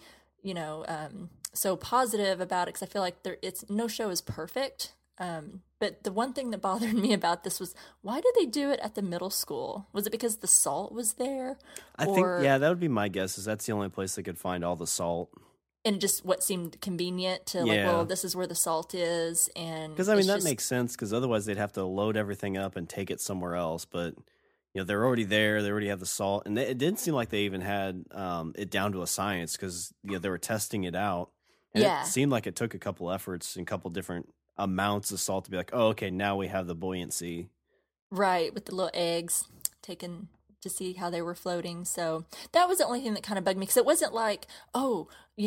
so positive about it, because I feel like no show is perfect. But the one thing that bothered me about this was, why did they do it at the middle school? Was it because the salt was there? I think, that would be my guess, is that's the only place they could find all the salt. And just what seemed convenient to, like, well, this is where the salt is. And because, that makes sense, because otherwise they'd have to load everything up and take it somewhere else. But, they're already there. They already have the salt. And it didn't seem like they even had it down to a science, because, they were testing it out. And it seemed like it took a couple efforts and a couple different amounts of salt to be like, oh, okay, now we have the buoyancy. Right, with the little eggs taken to see how they were floating. So that was the only thing that kind of bugged me, because it wasn't like, oh,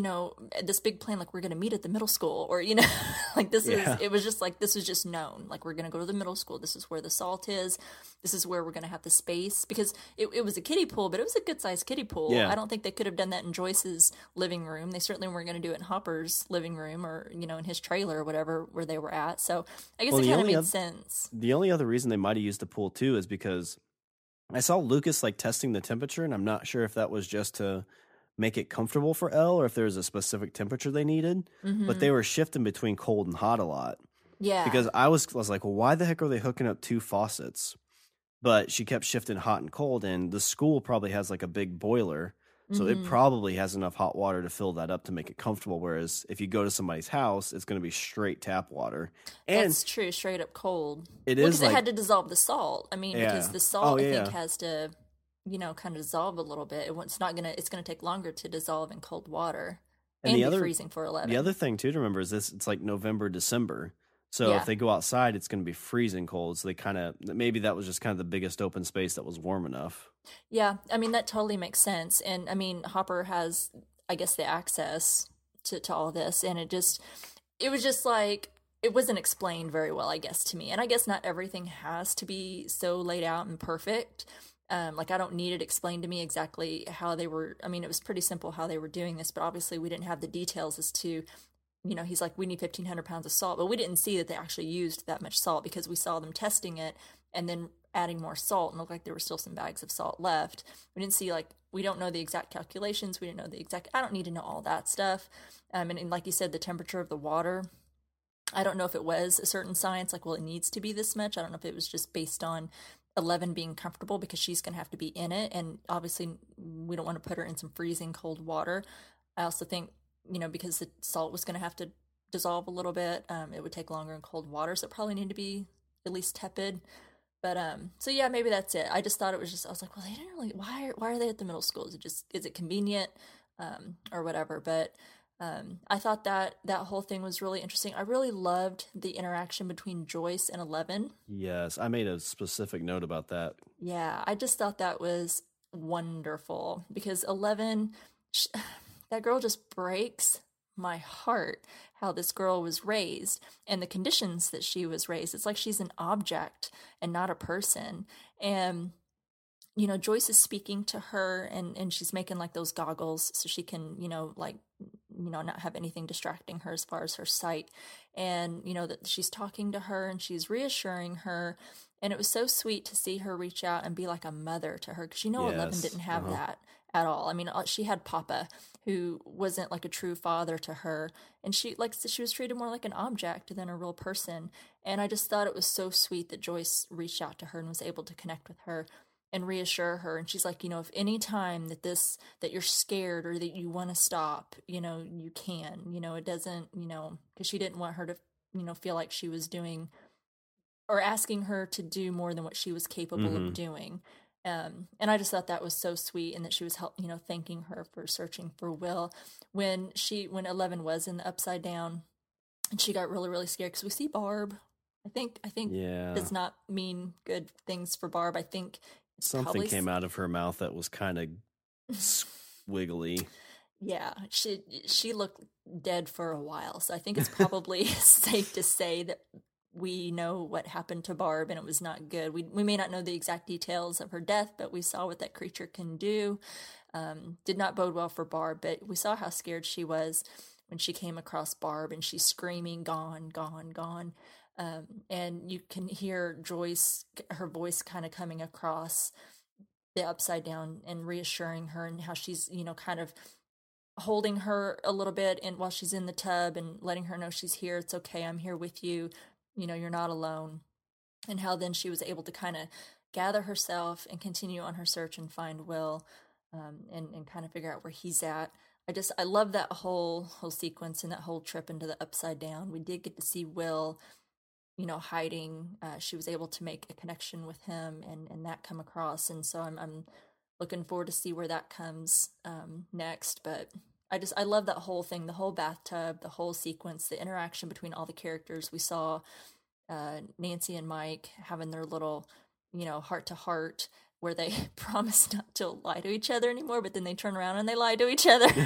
this big plan, like we're going to meet at the middle school, or, like this is, it was just like, this was just known, like we're going to go to the middle school. This is where the salt is. This is where we're going to have the space, because it was a kiddie pool, but it was a good sized kiddie pool. Yeah. I don't think they could have done that in Joyce's living room. They certainly weren't going to do it in Hopper's living room, or, in his trailer or whatever, where they were at. So I guess it kind of made sense. The only other reason they might have used the pool too is because I saw Lucas like testing the temperature, and I'm not sure if that was just to make it comfortable for Elle, or if there was a specific temperature they needed. Mm-hmm. But they were shifting between cold and hot a lot. Yeah. Because I was like, well, why the heck are they hooking up two faucets? But she kept shifting hot and cold, and the school probably has like a big boiler. So it probably has enough hot water to fill that up to make it comfortable. Whereas if you go to somebody's house, it's going to be straight tap water. And that's true, straight up cold. It is, because it had to dissolve the salt. I mean, because the salt, I think, has to, kind of dissolve a little bit. It's going to take longer to dissolve in cold water and be freezing for 11. The other thing too to remember is this: it's like November, December. So if they go outside, it's going to be freezing cold. So maybe that was just kind of the biggest open space that was warm enough. Yeah, I mean, that totally makes sense. And I mean, Hopper has, I guess, the access to all this. And it was just like, it wasn't explained very well, I guess, to me. And I guess not everything has to be so laid out and perfect. Like, I don't need it explained to me exactly how they were. I mean, it was pretty simple how they were doing this, but obviously we didn't have the details as to, he's like, we need 1,500 pounds of salt, but we didn't see that they actually used that much salt, because we saw them testing it and then adding more salt, and looked like there were still some bags of salt left. We didn't see, like, we don't know the exact calculations. We didn't know I don't need to know all that stuff. And like you said, the temperature of the water, I don't know if it was a certain science, like, well, it needs to be this much. I don't know if it was just based on 11 being comfortable, because she's going to have to be in it. And obviously we don't want to put her in some freezing cold water. I also think, because the salt was going to have to dissolve a little bit, it would take longer in cold water. So it probably needed to be at least tepid. But, so yeah, maybe that's it. I just thought it was just, I was like, well, they didn't really, why are they at the middle school? Is it convenient, or whatever? But, I thought that whole thing was really interesting. I really loved the interaction between Joyce and 11. Yes, I made a specific note about that. Yeah, I just thought that was wonderful, because 11, that girl just breaks my heart, how this girl was raised and the conditions that she was raised. It's like she's an object and not a person. And, Joyce is speaking to her, and she's making like those goggles so she can, not have anything distracting her as far as her sight. And, that she's talking to her and she's reassuring her. And it was so sweet to see her reach out and be like a mother to her, because 11 didn't have that at all. I mean, she had Papa, who wasn't like a true father to her, and she was treated more like an object than a real person. And I just thought it was so sweet that Joyce reached out to her and was able to connect with her. and reassure her. And she's like, if any time that you're scared or that you want to stop, you can, it doesn't, because she didn't want her to, feel like she was doing or asking her to do more than what she was capable of doing. And I just thought that was so sweet, and that she was thanking her for searching for Will when 11 was in the Upside Down, and she got really, really scared because we see Barb. I think does not mean good things for Barb. I think something came out of her mouth that was kind of squiggly. Yeah, she looked dead for a while, so I think it's probably safe to say that we know what happened to Barb, and it was not good. We may not know the exact details of her death, but we saw what that creature can do. Did not bode well for Barb, but we saw how scared she was when she came across Barb, and she's screaming, "Gone, gone, gone." And you can hear Joyce, her voice kind of coming across the Upside Down and reassuring her, and how she's, kind of holding her a little bit, and while she's in the tub, and letting her know she's here. It's okay. I'm here with you. You're not alone. And how then she was able to kind of gather herself and continue on her search and find Will, and kind of figure out where he's at. I love that whole sequence and that whole trip into the Upside Down. We did get to see Will, hiding. She was able to make a connection with him, and that come across. And so I'm looking forward to see where that comes next. But I love that whole thing, the whole bathtub, the whole sequence, the interaction between all the characters. We saw Nancy and Mike having their little, heart to heart, where they promise not to lie to each other anymore, but then they turn around and they lie to each other.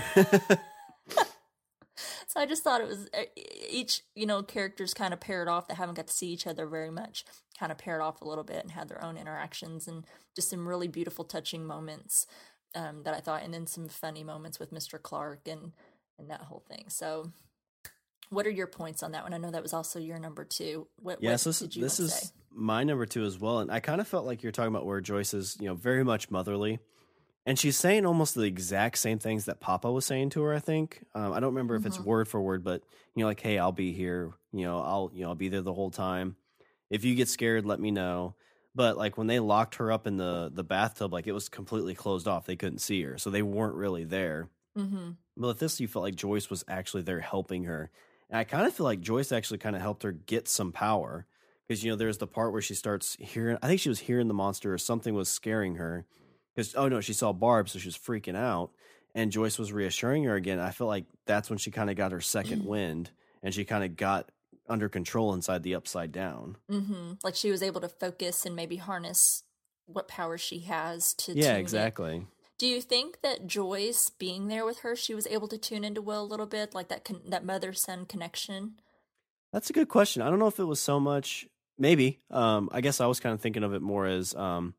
So I just thought it was each, characters kind of paired off that haven't got to see each other very much, kind of paired off a little bit and had their own interactions, and just some really beautiful, touching moments that I thought, and then some funny moments with Mr. Clark and that whole thing. So what are your points on that one? I know that was also your number 2. What did you this is my number 2 as well. And I kind of felt like you're talking about where Joyce is, very much motherly. And she's saying almost the exact same things that Papa was saying to her, I think. I don't remember if it's word for word, but, like, hey, I'll be here. I'll be there the whole time. If you get scared, let me know. But, like, when they locked her up in the bathtub, like, it was completely closed off. They couldn't see her, so they weren't really there. Mm-hmm. But with this, you felt like Joyce was actually there helping her. And I kind of feel like Joyce actually kind of helped her get some power. Because, there's the part where she starts hearing, I think she was hearing the monster or something was scaring her. Because, oh no, she saw Barb, so she was freaking out. And Joyce was reassuring her again. I feel like that's when she kind of got her second wind, and she kind of got under control inside the Upside Down. Mm-hmm. Like she was able to focus and maybe harness what power she has to Yeah, exactly. In. Do you think that Joyce being there with her, she was able to tune into Will a little bit, like that mother-son connection? That's a good question. I don't know if it was so much, maybe. I guess I was kind of thinking of it more as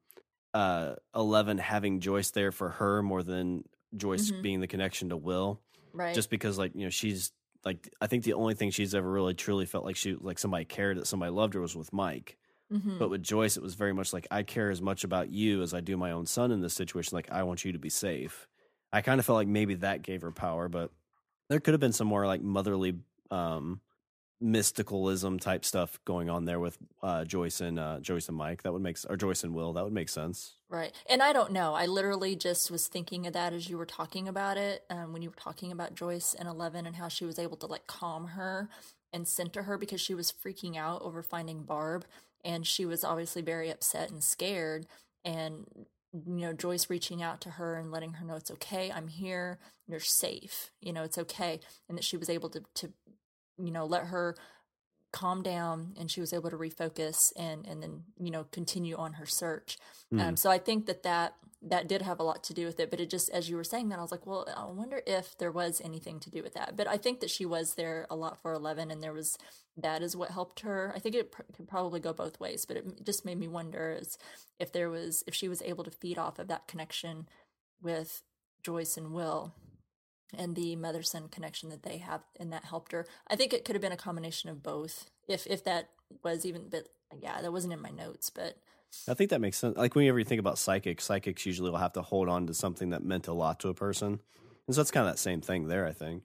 11 having Joyce there for her more than Joyce being the connection to Will. Right. Just because, like, she's, like, I think the only thing she's ever really truly felt like somebody cared, that somebody loved her, was with Mike. Mm-hmm. But with Joyce, it was very much like, I care as much about you as I do my own son in this situation. Like, I want you to be safe. I kind of felt like maybe that gave her power, but there could have been some more, like, motherly mysticalism type stuff going on there with Joyce and Mike. That would make, or Joyce and Will. That would make sense. Right. And I don't know. I literally just was thinking of that as you were talking about it, when you were talking about Joyce and 11 and how she was able to, like, calm her and center her, because she was freaking out over finding Barb, and she was obviously very upset and scared. And, Joyce reaching out to her and letting her know, it's okay, I'm here, you're safe, it's okay. And that she was able to let her calm down, and she was able to refocus and then, continue on her search. So I think that did have a lot to do with it, but it just, as you were saying that, I was like, well, I wonder if there was anything to do with that. But I think that she was there a lot for 11, and that is what helped her. I think it could probably go both ways, but it just made me wonder if she was able to feed off of that connection with Joyce and Will, and the mother-son connection that they have, and that helped her. I think it could have been a combination of both, if that was even, but yeah, that wasn't in my notes, but I think that makes sense. Like, whenever you think about psychics usually will have to hold on to something that meant a lot to a person. And so it's kind of that same thing there, I think.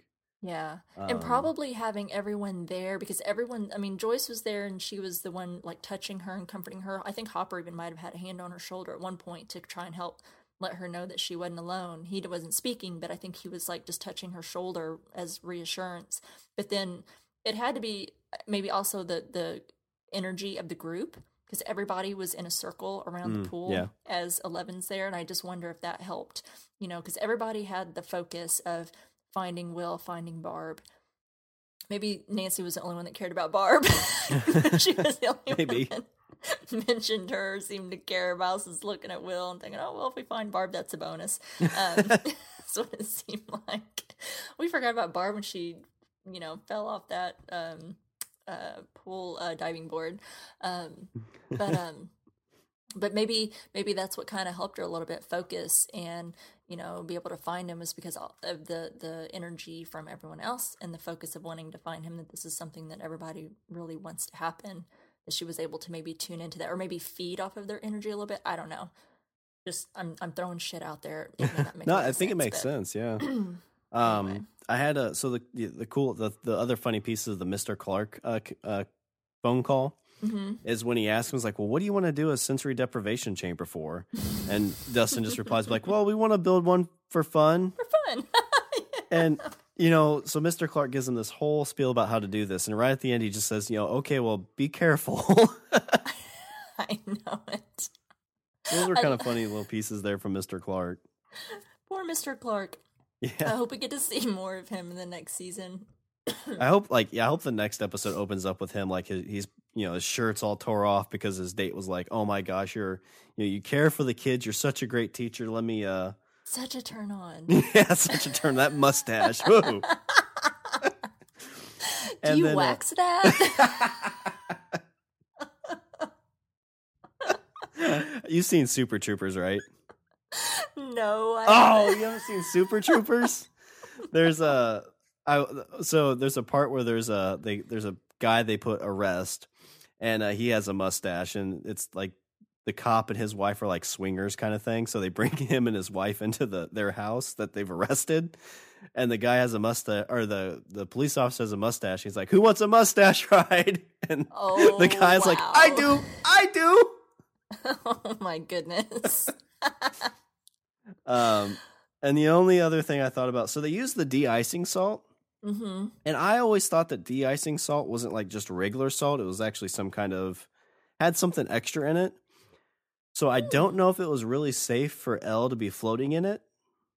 Yeah. And probably having everyone there, because everyone, I mean, Joyce was there and she was the one like touching her and comforting her. I think Hopper even might have had a hand on her shoulder at one point to try and help let her know that she wasn't alone. He wasn't speaking, but I think he was like just touching her shoulder as reassurance. But then it had to be maybe also the energy of the group, because everybody was in a circle around the pool as Eleven's there. And I just wonder if that helped, you know, because everybody had the focus of finding Will, finding Barb. Maybe Nancy was the only one that cared about Barb. She was the only one that mentioned her, seemed to care. Miles was looking at Will and thinking, oh, well, if we find Barb, that's a bonus. That's what it seemed like. We forgot about Barb when she, you know, fell off that pool diving board. But maybe that's what kind of helped her a little bit focus and, you know, be able to find him, is because of the energy from everyone else and the focus of wanting to find him, that this is something that everybody really wants to happen, that she was able to maybe tune into that or maybe feed off of their energy a little bit. I don't know. Just I'm throwing shit out there. No, I think it makes sense. Yeah. Anyway. I had the other funny piece of the Mr. Clark phone call. Mm-hmm. Is when he asks him, like, well, what do you want to do a sensory deprivation chamber for? And Dustin just replies like, well, we want to build one for fun. For fun. And, you know, so Mr. Clark gives him this whole spiel about how to do this. And right at the end, he just says, you know, okay, well, be careful. I know it. Those were kind of funny little pieces there from Mr. Clark. Poor Mr. Clark. Yeah. I hope we get to see more of him in the next season. I hope the next episode opens up with him like he's you know, his shirt's all tore off because his date was like, oh my gosh, you care for the kids, you're such a great teacher, let me such a turn on. Yeah, such a turn. That mustache. Whoa. Do you wax that? You've seen Super Troopers, right? No. You haven't seen Super Troopers? There's a part where there's a guy they put arrest, and he has a mustache, and it's like the cop and his wife are like swingers kind of thing. So they bring him and his wife into their house that they've arrested, and the guy has a mustache, or the police officer has a mustache. He's like, "Who wants a mustache ride?" And the guy's like, "I do." Oh my goodness. And the only other thing I thought about, so they use the de-icing salt. Mm-hmm. And I always thought that de-icing salt wasn't like just regular salt. It was actually had something extra in it. So I don't know if it was really safe for Elle to be floating in it.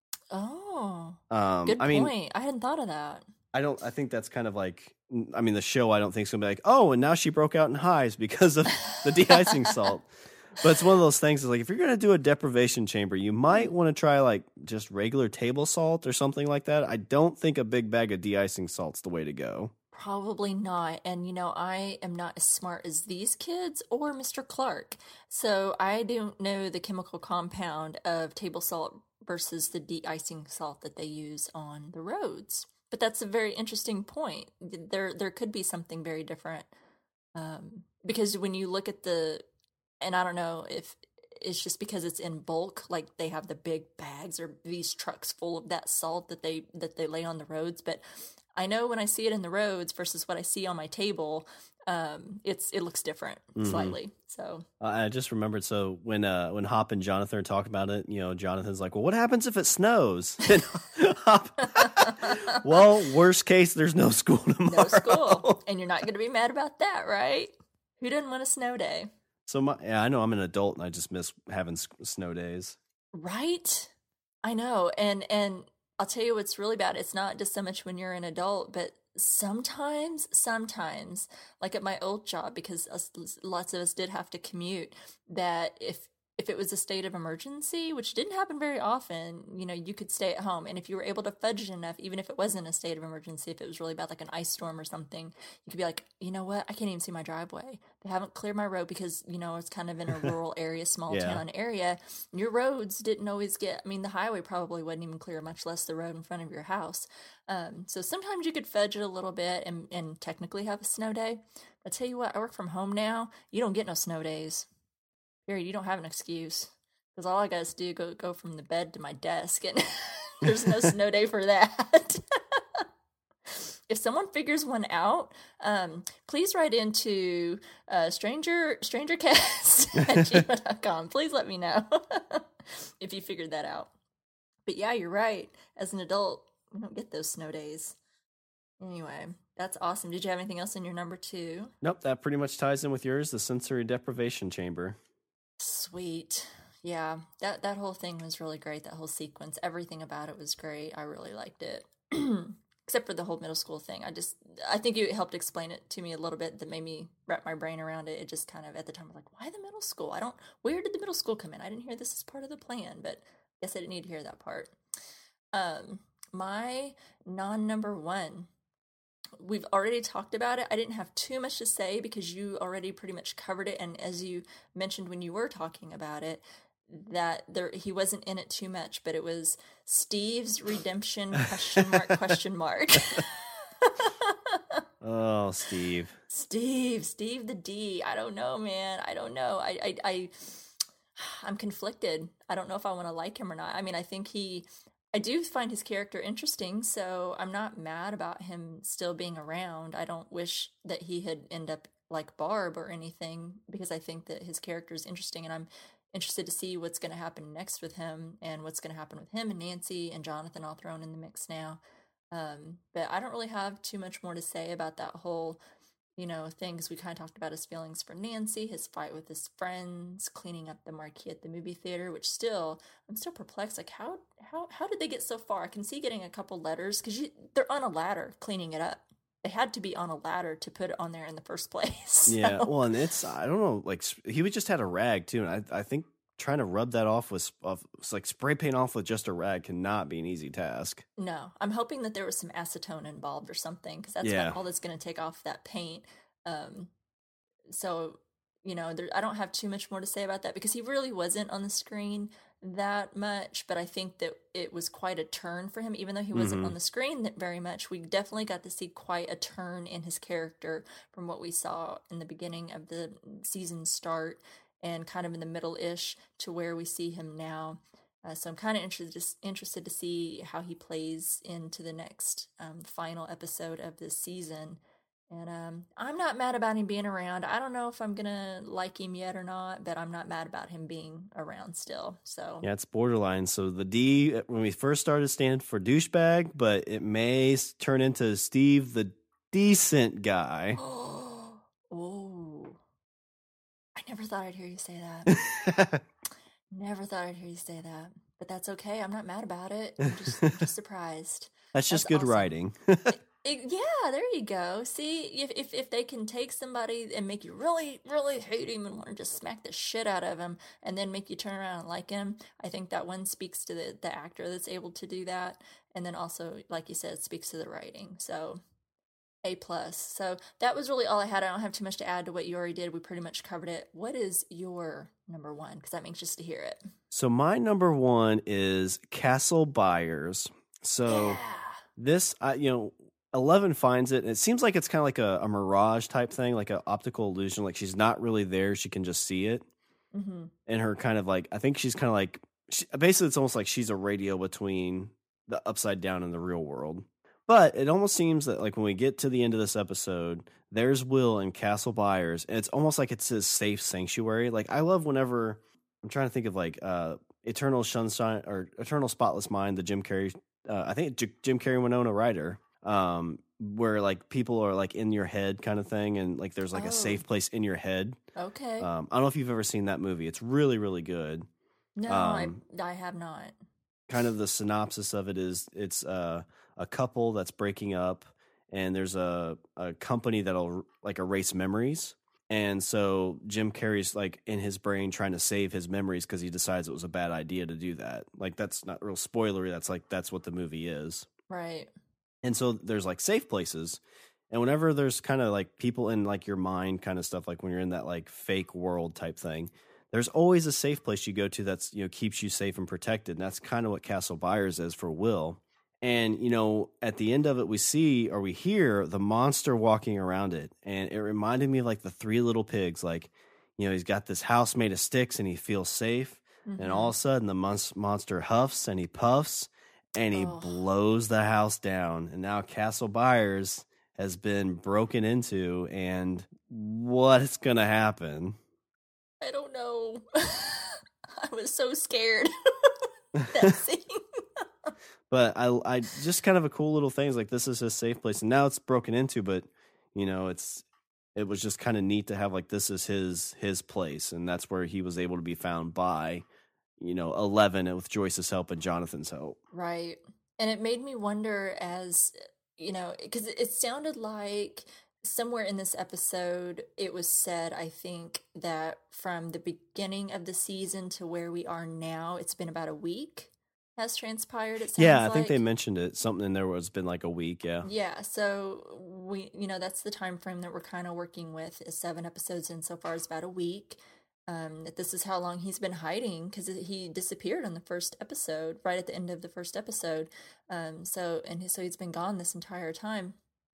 Oh, good point. I hadn't thought of that. I think that's kind of like, I mean, the show I don't think is going to be like, oh, and now she broke out in hives because of the de-icing salt. But it's one of those things, like if you're going to do a deprivation chamber, you might want to try like just regular table salt or something like that. I don't think a big bag of de-icing salt's the way to go. Probably not. And, you know, I am not as smart as these kids or Mr. Clark. So I don't know the chemical compound of table salt versus the de-icing salt that they use on the roads. But that's a very interesting point. There could be something very different. Because when you look at and I don't know if it's just because it's in bulk, like they have the big bags or these trucks full of that salt that they lay on the roads. But I know when I see it in the roads versus what I see on my table, it looks different slightly. So I just remembered. So when Hop and Jonathan are talking about it, you know, Jonathan's like, "Well, what happens if it snows?" And Hop, well, worst case, there's no school tomorrow. No school, and you're not going to be mad about that, right? Who didn't want a snow day? So I know I'm an adult and I just miss having snow days. Right? I know. And I'll tell you what's really bad. It's not just so much when you're an adult, but sometimes, like at my old job, because lots of us did have to commute, that if it was a state of emergency, which didn't happen very often, you know, you could stay at home. And if you were able to fudge it enough, even if it wasn't a state of emergency, if it was really bad, like an ice storm or something, you could be like, you know what? I can't even see my driveway. They haven't cleared my road because, you know, it's kind of in a rural area, small town area. Your roads didn't always the highway probably wasn't even clear, much less the road in front of your house. So sometimes you could fudge it a little bit and technically have a snow day. I'll tell you what, I work from home now. You don't get no snow days. Period. You don't have an excuse, because all I got to do is go from the bed to my desk, and there's no snow day for that. if someone figures one out, please write into strangercast@gmail.com. Please let me know if you figured that out. But yeah, you're right. As an adult, we don't get those snow days. Anyway, that's awesome. Did you have anything else in your number 2? Nope, that pretty much ties in with yours, the sensory deprivation chamber. Sweet. Yeah, that whole thing was really great. That whole sequence, everything about it was great. I really liked it. Except for the whole middle school thing. I think it helped explain it to me a little bit. That made me wrap my brain around it. It just kind of, at the time, I was like, why the middle school? Where did the middle school come in? I didn't hear this as part of the plan, but I guess I didn't need to hear that part. My non-number 1, we've already talked about it. I didn't have too much to say because you already pretty much covered it. And as you mentioned when you were talking about it, that he wasn't in it too much, but it was Steve's redemption ? Oh, Steve the D. I don't know, man. I don't know. I'm conflicted. I don't know if I want to like him or not. I mean, I do find his character interesting, so I'm not mad about him still being around. I don't wish that he had ended up like Barb or anything, because I think that his character is interesting, and I'm interested to see what's going to happen next with him and what's going to happen with him and Nancy and Jonathan all thrown in the mix now. But I don't really have too much more to say about that whole, thing, because we kind of talked about his feelings for Nancy, his fight with his friends, cleaning up the marquee at the movie theater, which I'm still perplexed. Like, how did they get so far? I can see getting a couple letters, because they're on a ladder cleaning it up. They had to be on a ladder to put it on there in the first place. So. Yeah, well, and I don't know, like, he just had a rag, too, and I think trying to rub that off with like spray paint off with just a rag cannot be an easy task. No, I'm hoping that there was some acetone involved or something, because that's all that's going to take off that paint. So, I don't have too much more to say about that, because he really wasn't on the screen that much, but I think that it was quite a turn for him. Even though he wasn't on the screen that very much, we definitely got to see quite a turn in his character from what we saw in the beginning of the season start and kind of in the middle-ish to where we see him now. So I'm kind of interested to see how he plays into the next final episode of this season. And I'm not mad about him being around. I don't know if I'm going to like him yet or not, but I'm not mad about him being around still. So yeah, it's borderline. So the D, when we first started, stand for douchebag, but it may turn into Steve the decent guy. Oh, I never thought I'd hear you say that. Never thought I'd hear you say that. But that's okay. I'm not mad about it. I'm just surprised. That's just good awesome. Writing. Yeah, there you go. See, if they can take somebody and make you really, really hate him and want to just smack the shit out of him and then make you turn around and like him, I think that one speaks to the actor that's able to do that. And then also, like you said, it speaks to the writing. So, A+. So that was really all I had. I don't have too much to add to what you already did. We pretty much covered it. What is your number 1? Because I'm anxious to hear it. So my number 1 is Castle Byers. So this, 11 finds it, and it seems like it's kind of like a mirage type thing, like an optical illusion. Like she's not really there; she can just see it. Mm-hmm. And her kind of like, I think she's kind of like, basically, it's almost like she's a radio between the upside down and the real world. But it almost seems that like when we get to the end of this episode, there's Will in Castle Byers, and it's almost like it's his safe sanctuary. Like I love whenever I'm trying to think of like Eternal Sunshine or Eternal Spotless Mind, the Jim Carrey, I think Jim Carrey Winona Ryder. Where like people are like in your head kind of thing, and like there's like a safe place in your head. Okay. I don't know if you've ever seen that movie. It's really, really good. No, I have not. Kind of the synopsis of it is it's a couple that's breaking up, and there's a company that'll like erase memories. And so Jim Carrey's like in his brain trying to save his memories because he decides it was a bad idea to do that. Like that's not real spoilery. That's what the movie is. Right. And so there's like safe places, and whenever there's kind of like people in like your mind kind of stuff, like when you're in that like fake world type thing, there's always a safe place you go to that's, keeps you safe and protected. And that's kind of what Castle Byers is for Will. And, at the end of it, we see or we hear the monster walking around it. And it reminded me of like the Three Little Pigs. Like, he's got this house made of sticks and he feels safe. Mm-hmm. And all of a sudden the monster huffs and he puffs. and he blows the house down. And now Castle Byers has been broken into, and what's going to happen? I don't know. I was so scared. That scene. But I just kind of a cool little things like this is his safe place, and now it's broken into. But you know, it was just kind of neat to have like this is his place, and that's where he was able to be found by, you know, 11 with Joyce's help and Jonathan's help. Right, and it made me wonder, as you know, because it sounded like somewhere in this episode it was said, I think, that from the beginning of the season to where we are now, it's been about a week has transpired. It sounds yeah, I think they mentioned it. Something in there was been like a week. Yeah. So we, you know, that's the time frame that we're kind of working with, is 7 episodes in so far is about a week. This is how long he's been hiding, because he disappeared on the first episode, right at the end of the first episode. So he's been gone this entire time.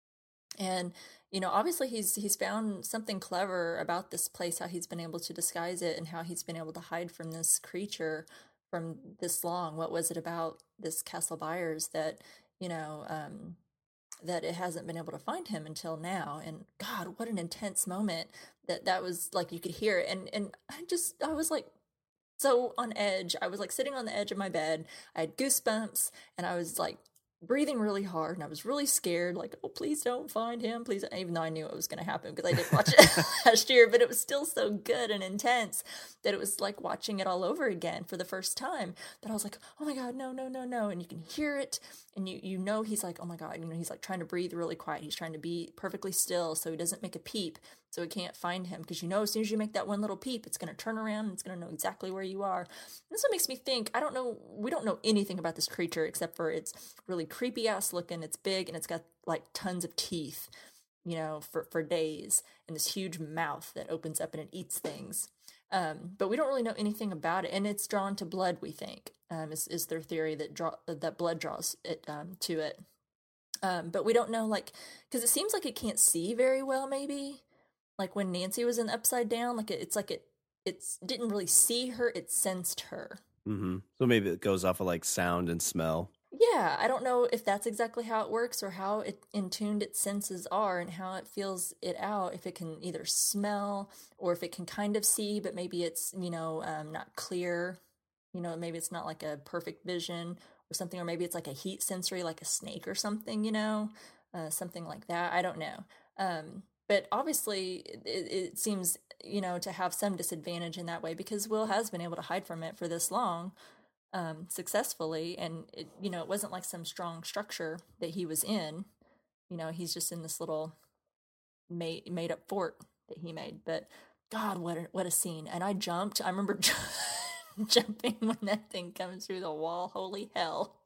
And, you know, obviously he's found something clever about this place, how he's been able to disguise it and how he's been able to hide from this creature from this long. What was it about this Castle Byers that, you know, that it hasn't been able to find him until now? And God, what an intense moment that was, like, you could hear it. And I was like so on edge. I was like sitting on the edge of my bed. I had goosebumps, and I was like breathing really hard, and I was really scared, like, oh, please don't find him, please, even though I knew it was going to happen because I did watch it last year, but it was still so good and intense that it was like watching it all over again for the first time, that I was like, oh my God, no, and you can hear it, and you know he's like, oh my God, you know, he's like trying to breathe really quiet, he's trying to be perfectly still so he doesn't make a peep, so it can't find him, because you know as soon as you make that one little peep, it's going to turn around and it's going to know exactly where you are. And this one makes me think, we don't know anything about this creature except for it's really creepy ass looking, it's big, and it's got like tons of teeth, you know, for days, and this huge mouth that opens up and it eats things. But we don't really know anything about it, and it's drawn to blood, we think, is their theory, that blood draws it to it. But we don't know, like, because it seems like it can't see very well, maybe. Like when Nancy was in Upside Down, like it didn't really see her, it sensed her. Mm-hmm. So maybe it goes off of like sound and smell. Yeah, I don't know if that's exactly how it works, or how in tuned its senses are, and how it feels it out. If it can either smell, or if it can kind of see, but maybe it's, you know, not clear. You know, maybe it's not like a perfect vision or something, or maybe it's like a heat sensory, like a snake or something. You know, something like that. I don't know. But obviously, it seems, you know, to have some disadvantage in that way, because Will has been able to hide from it for this long, successfully, and it, you know, it wasn't like some strong structure that he was in. You know, he's just in this little made up fort that he made. But God, what a scene! And I jumped. I remember jumping when that thing comes through the wall. Holy hell!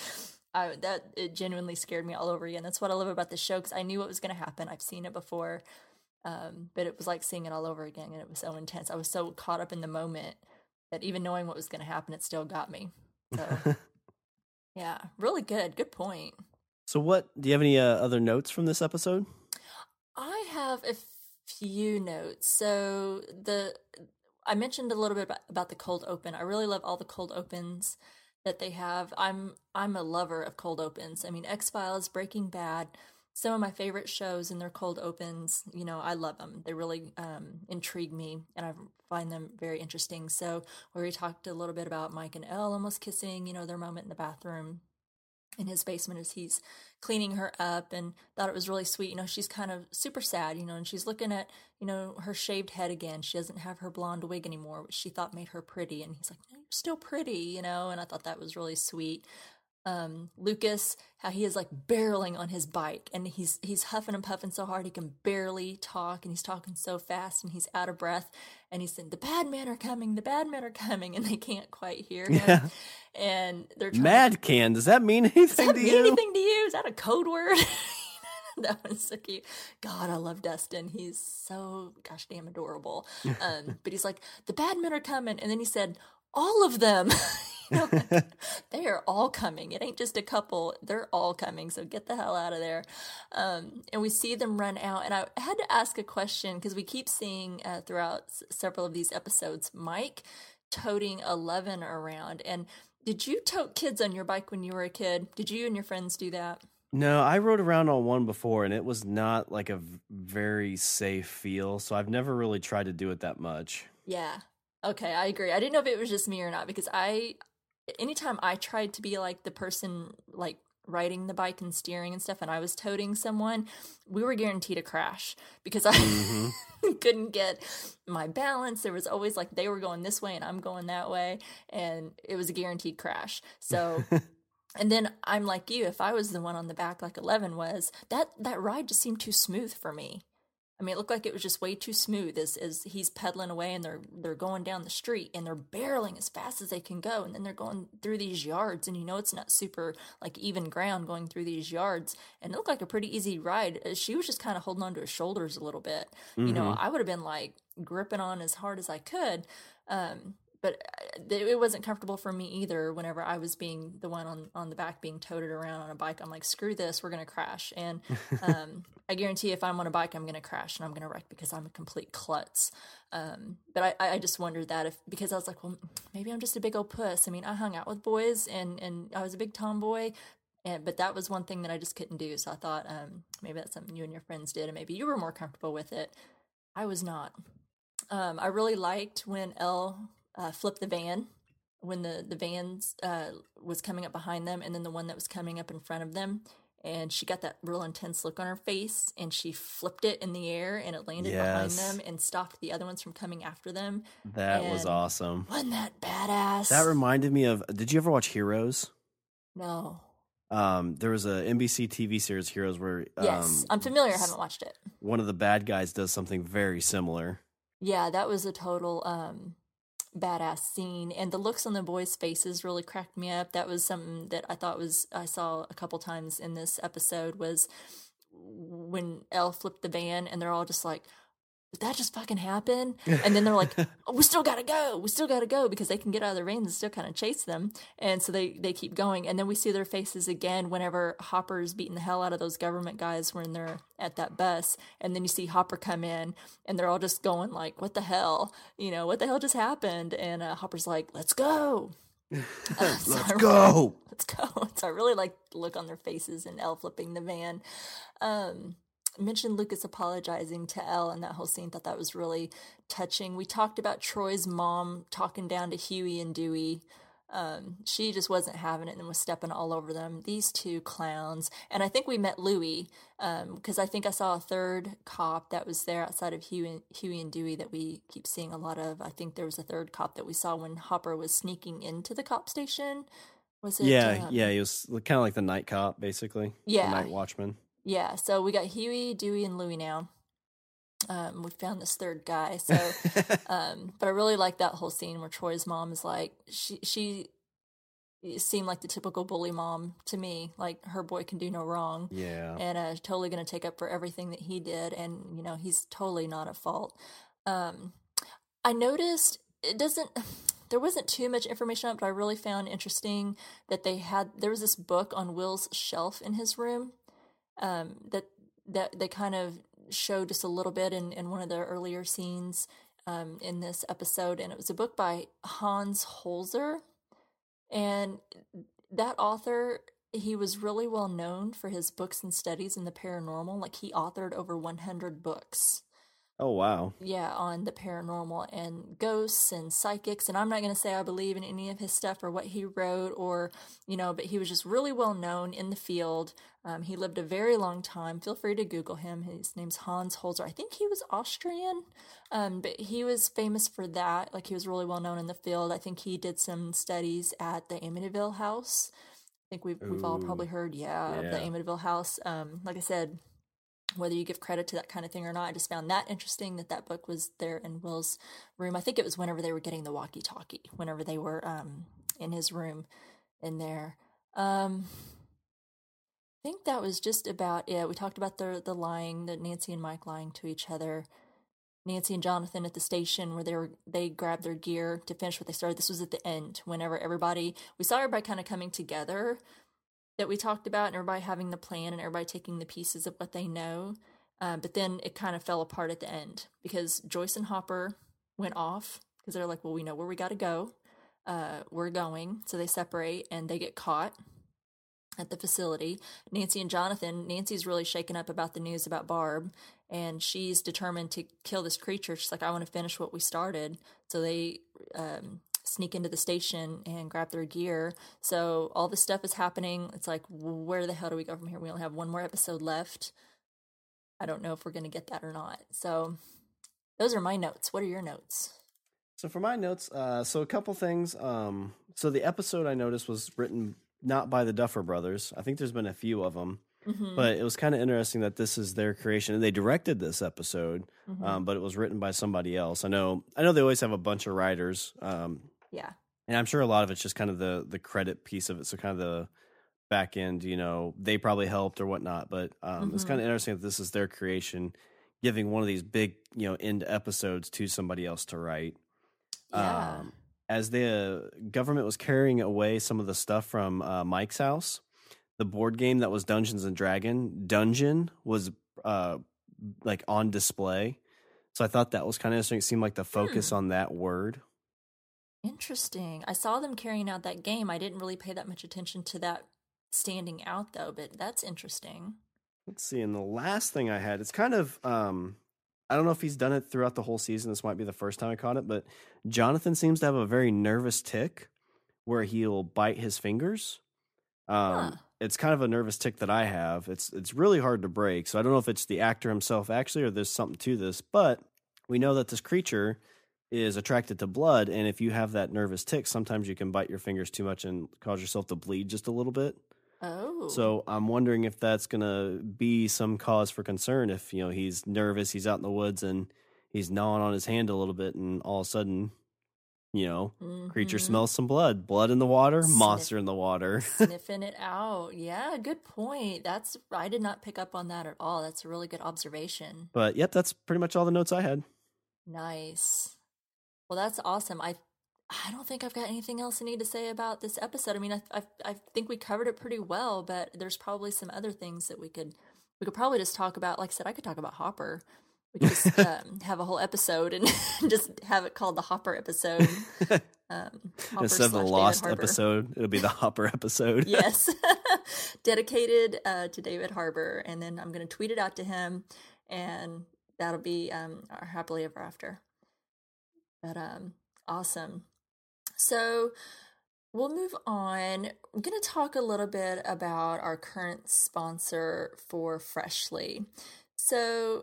It genuinely scared me all over again. That's what I love about the show, because I knew what was going to happen. I've seen it before, but it was like seeing it all over again, and it was so intense. I was so caught up in the moment that even knowing what was going to happen, it still got me. So, yeah, really good. Good point. So do you have any other notes from this episode? I have a few notes. So I mentioned a little bit about the cold open. I really love all the cold opens that they have. I'm a lover of cold opens. I mean, X-Files, Breaking Bad, some of my favorite shows and their cold opens, you know, I love them. They really intrigue me, and I find them very interesting. So where we talked a little bit about Mike and Elle almost kissing, you know, their moment in the bathroom in his basement as he's cleaning her up, and thought it was really sweet. You know, she's kind of super sad, you know, and she's looking at, you know, her shaved head again. She doesn't have her blonde wig anymore, which she thought made her pretty. And he's like, no, you're still pretty, you know, and I thought that was really sweet. Lucas, how he is like barreling on his bike, and he's huffing and puffing so hard he can barely talk, and he's talking so fast and he's out of breath, and he's saying, the bad men are coming, and they can't quite hear him. Yeah. And they're trying Mad Can, does that mean anything to you? Is that a code word? That was so cute. God, I love Dustin. He's so gosh damn adorable. But he's like, the bad men are coming, and then he said, all of them. You know, they are all coming. It ain't just a couple. They're all coming. So get the hell out of there. And we see them run out. And I had to ask a question, because we keep seeing throughout several of these episodes, Mike toting 11 around. And Did you tote kids on your bike when you were a kid? Did you and your friends do that? No, I rode around on one before, and it was not like a very safe feel, so I've never really tried to do it that much. Yeah. Okay, I agree. I didn't know if it was just me or not because anytime I tried to be like the person like riding the bike and steering and stuff and I was toting someone, we were guaranteed a crash because I couldn't get my balance. There was always like they were going this way and I'm going that way, and it was a guaranteed crash. So and then I'm like you, if I was the one on the back like 11 was, that ride just seemed too smooth for me. I mean, it looked like it was just way too smooth as he's pedaling away and they're going down the street and they're barreling as fast as they can go. And then they're going through these yards and it's not super like even ground going through these yards. And it looked like a pretty easy ride. She was just kind of holding on to his shoulders a little bit. I would have been like gripping on as hard as I could. But it wasn't comfortable for me either whenever I was being the one on the back being toted around on a bike. I'm like, screw this, we're going to crash. And I guarantee if I'm on a bike, I'm going to crash and I'm going to wreck because I'm a complete klutz. But I just wondered that because I was like, well, maybe I'm just a big old puss. I mean, I hung out with boys and I was a big tomboy. But that was one thing that I just couldn't do. So I thought maybe that's something you and your friends did and maybe you were more comfortable with it. I was not. I really liked when Elle flipped the van when the vans was coming up behind them and then the one that was coming up in front of them, and she got that real intense look on her face and she flipped it in the air and it landed behind them and stopped the other ones from coming after them. That was awesome. Wasn't that badass? That reminded me of, did you ever watch Heroes? No. There was a NBC TV series, Heroes, where yes, I'm familiar. I haven't watched it. One of the bad guys does something very similar. Yeah, that was a total badass scene, and the looks on the boys' faces really cracked me up. That was something that I saw a couple times in this episode was when Elle flipped the van and they're all just like, did that just fucking happen? And then they're like, oh, we still gotta go because they can get out of their vans and still kind of chase them. And so they keep going. And then we see their faces again whenever Hopper's beating the hell out of those government guys when they're at that bus. And then you see Hopper come in and they're all just going like, what the hell? What the hell just happened? And Hopper's like, let's go. Let's go. So I really like the look on their faces and Elle flipping the van. Mentioned Lucas apologizing to Elle in that whole scene. Thought that was really touching. We talked about Troy's mom talking down to Huey and Dewey. She just wasn't having it and was stepping all over them. These two clowns. And I think we met Louie because I think I saw a third cop that was there outside of Huey and Dewey that we keep seeing a lot of. I think there was a third cop that we saw when Hopper was sneaking into the cop station. Was it? Yeah, he was kind of like the night cop, basically. Yeah. The night watchman. Yeah, so we got Huey, Dewey, and Louie now. We found this third guy. So, but I really like that whole scene where Troy's mom is like, she seemed like the typical bully mom to me. Like her boy can do no wrong. Yeah, and totally going to take up for everything that he did, and he's totally not at fault. I noticed there wasn't too much information on it, but I really found interesting that there was this book on Will's shelf in his room. That they kind of showed just a little bit in one of the earlier scenes in this episode, and it was a book by Hans Holzer, and that author, he was really well known for his books and studies in the paranormal. Like he authored over 100 books. Oh, wow. Yeah, on the paranormal and ghosts and psychics. And I'm not going to say I believe in any of his stuff or what he wrote or, but he was just really well known in the field. He lived a very long time. Feel free to Google him. His name's Hans Holzer. I think he was Austrian, but he was famous for that. Like he was really well known in the field. I think he did some studies at the Amityville house. I think we've all probably heard, of the Amityville house. Like I said, whether you give credit to that kind of thing or not, I just found that interesting that book was there in Will's room. I think it was whenever they were getting the walkie-talkie, whenever they were in his room in there. I think that was just about it. We talked about the lying, that Nancy and Mike lying to each other. Nancy and Jonathan at the station where they grabbed their gear to finish what they started. This was at the end, whenever we saw everybody kind of coming together that we talked about, and everybody having the plan and everybody taking the pieces of what they know. But then it kind of fell apart at the end because Joyce and Hopper went off because they're like, well, we know where we got to go. we're going. So they separate and they get caught at the facility. Nancy and Jonathan, Nancy's really shaken up about the news about Barb, and she's determined to kill this creature. She's like, I want to finish what we started. So they sneak into the station and grab their gear. So all this stuff is happening. It's like, where the hell do we go from here? We only have one more episode left. I don't know if we're going to get that or not. So those are my notes. What are your notes? So for my notes, so a couple things. So the episode I noticed was written not by the Duffer Brothers. I think there's been a few of them, but it was kind of interesting that this is their creation. And they directed this episode, but it was written by somebody else. I know they always have a bunch of writers. Yeah. And I'm sure a lot of it's just kind of the credit piece of it. So kind of the back end, they probably helped or whatnot. But it's kind of interesting that this is their creation, giving one of these big, end episodes to somebody else to write. Yeah. As the government was carrying away some of the stuff from Mike's house, the board game that was Dungeons and Dungeon was like on display. So I thought that was kind of interesting. It seemed like the focus on that word. Interesting. I saw them carrying out that game. I didn't really pay that much attention to that standing out, though, but that's interesting. Let's see. And the last thing I had, it's kind of, I don't know if he's done it throughout the whole season. This might be the first time I caught it, but Jonathan seems to have a very nervous tick where he'll bite his fingers. It's kind of a nervous tick that I have. It's really hard to break. So I don't know if it's the actor himself actually, or there's something to this, but we know that this creature is attracted to blood. And if you have that nervous tick, sometimes you can bite your fingers too much and cause yourself to bleed just a little bit. Oh. So I'm wondering if that's going to be some cause for concern if, he's nervous, he's out in the woods and he's gnawing on his hand a little bit and all of a sudden, creature smells some blood in the water, monster in the water. Sniffing it out. Yeah, good point. I did not pick up on that at all. That's a really good observation. But yep, that's pretty much all the notes I had. Nice. Well, that's awesome. I don't think I've got anything else I need to say about this episode. I mean, I think we covered it pretty well, but there's probably some other things that we could probably just talk about. Like I said, I could talk about Hopper. We could just have a whole episode and just have it called the Hopper episode. Instead of the Lost episode, it'll be the Hopper episode. Yes. Dedicated to David Harbour. And then I'm going to tweet it out to him, and that'll be our Happily Ever After. But awesome. So we'll move on. I'm going to talk a little bit about our current sponsor for Freshly. So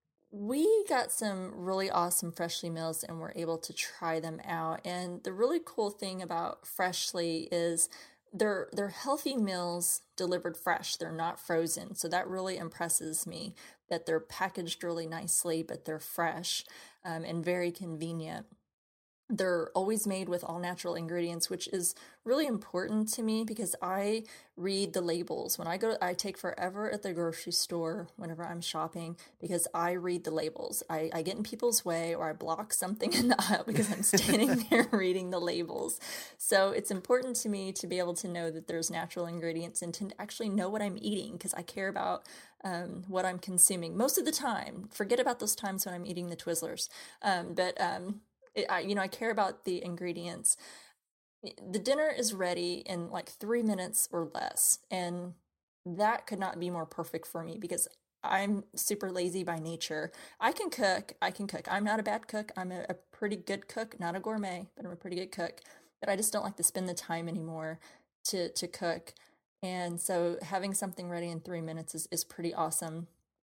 we got some really awesome Freshly meals and we're able to try them out. And the really cool thing about Freshly is they're healthy meals delivered fresh. They're not frozen. So that really impresses me, that they're packaged really nicely, but they're fresh and very convenient. They're always made with all natural ingredients, which is really important to me because I read the labels. When I take forever at the grocery store whenever I'm shopping because I read the labels. I get in people's way or I block something in the aisle because I'm standing there reading the labels. So it's important to me to be able to know that there's natural ingredients and to actually know what I'm eating because I care about what I'm consuming most of the time. Forget about those times when I'm eating the Twizzlers. I care about the ingredients. The dinner is ready in like 3 minutes or less. And that could not be more perfect for me because I'm super lazy by nature. I can cook. I'm not a bad cook. I'm a pretty good cook, not a gourmet, but I'm a pretty good cook. But I just don't like to spend the time anymore to cook. And so having something ready in 3 minutes is pretty awesome.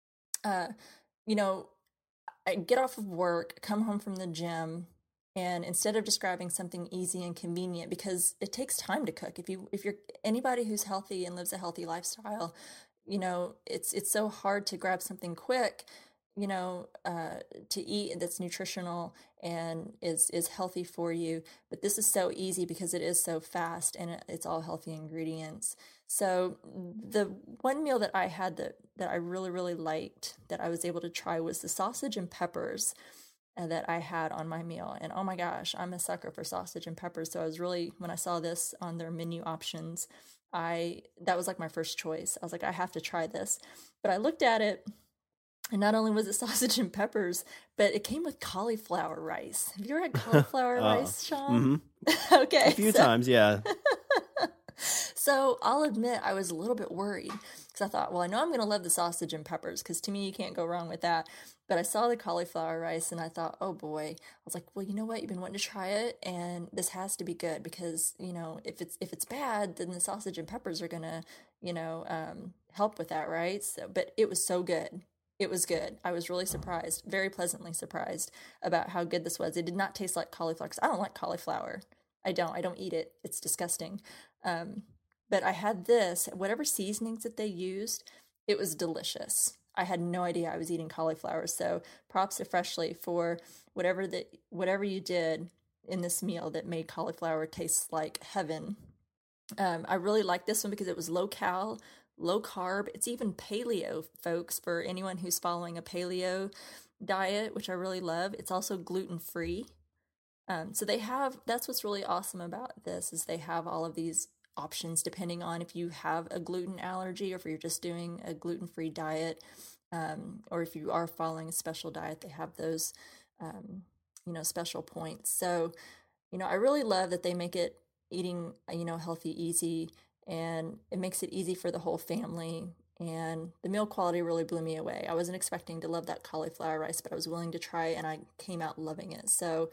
I get off of work, come home from the gym, and instead of just grabbing something easy and convenient, because it takes time to cook. If you're anybody who's healthy and lives a healthy lifestyle, it's so hard to grab something quick, to eat that's nutritional and is healthy for you. But this is so easy because it is so fast and it's all healthy ingredients. So the one meal that I had that I really, really liked that I was able to try was the sausage and peppers that I had on my meal. And oh my gosh, I'm a sucker for sausage and peppers. So I was really, when I saw this on their menu options, that was like my first choice. I was like, I have to try this. But I looked at it And not only was it sausage and peppers, but it came with cauliflower rice. Have you ever had cauliflower rice, Sean? Mm-hmm. Okay. A few times, yeah. So I'll admit I was a little bit worried because I thought, well, I know I'm going to love the sausage and peppers because to me, you can't go wrong with that. But I saw the cauliflower rice and I thought, oh boy, I was like, well, you know what? You've been wanting to try it and this has to be good because, you know, if it's bad, then the sausage and peppers are going to, you know, help with that, right? So, but it was so good. It was good. I was really surprised, very pleasantly surprised about how good this was. It did not taste like cauliflower because I don't like cauliflower. I don't eat it. It's disgusting. But I had this, whatever seasonings that they used, it was delicious. I had no idea I was eating cauliflower. So props to Freshly for whatever you did in this meal that made cauliflower taste like heaven. I really like this one because it was low cal, low carb. It's even paleo, folks, for anyone who's following a paleo diet, which I really love. It's also gluten-free. So that's what's really awesome about this is they have all of these options depending on if you have a gluten allergy or if you're just doing a gluten-free diet, or if you are following a special diet, they have those, special points. So, I really love that they make it eating, healthy, easy, and it makes it easy for the whole family. And the meal quality really blew me away. I wasn't expecting to love that cauliflower rice, but I was willing to try it and I came out loving it. So,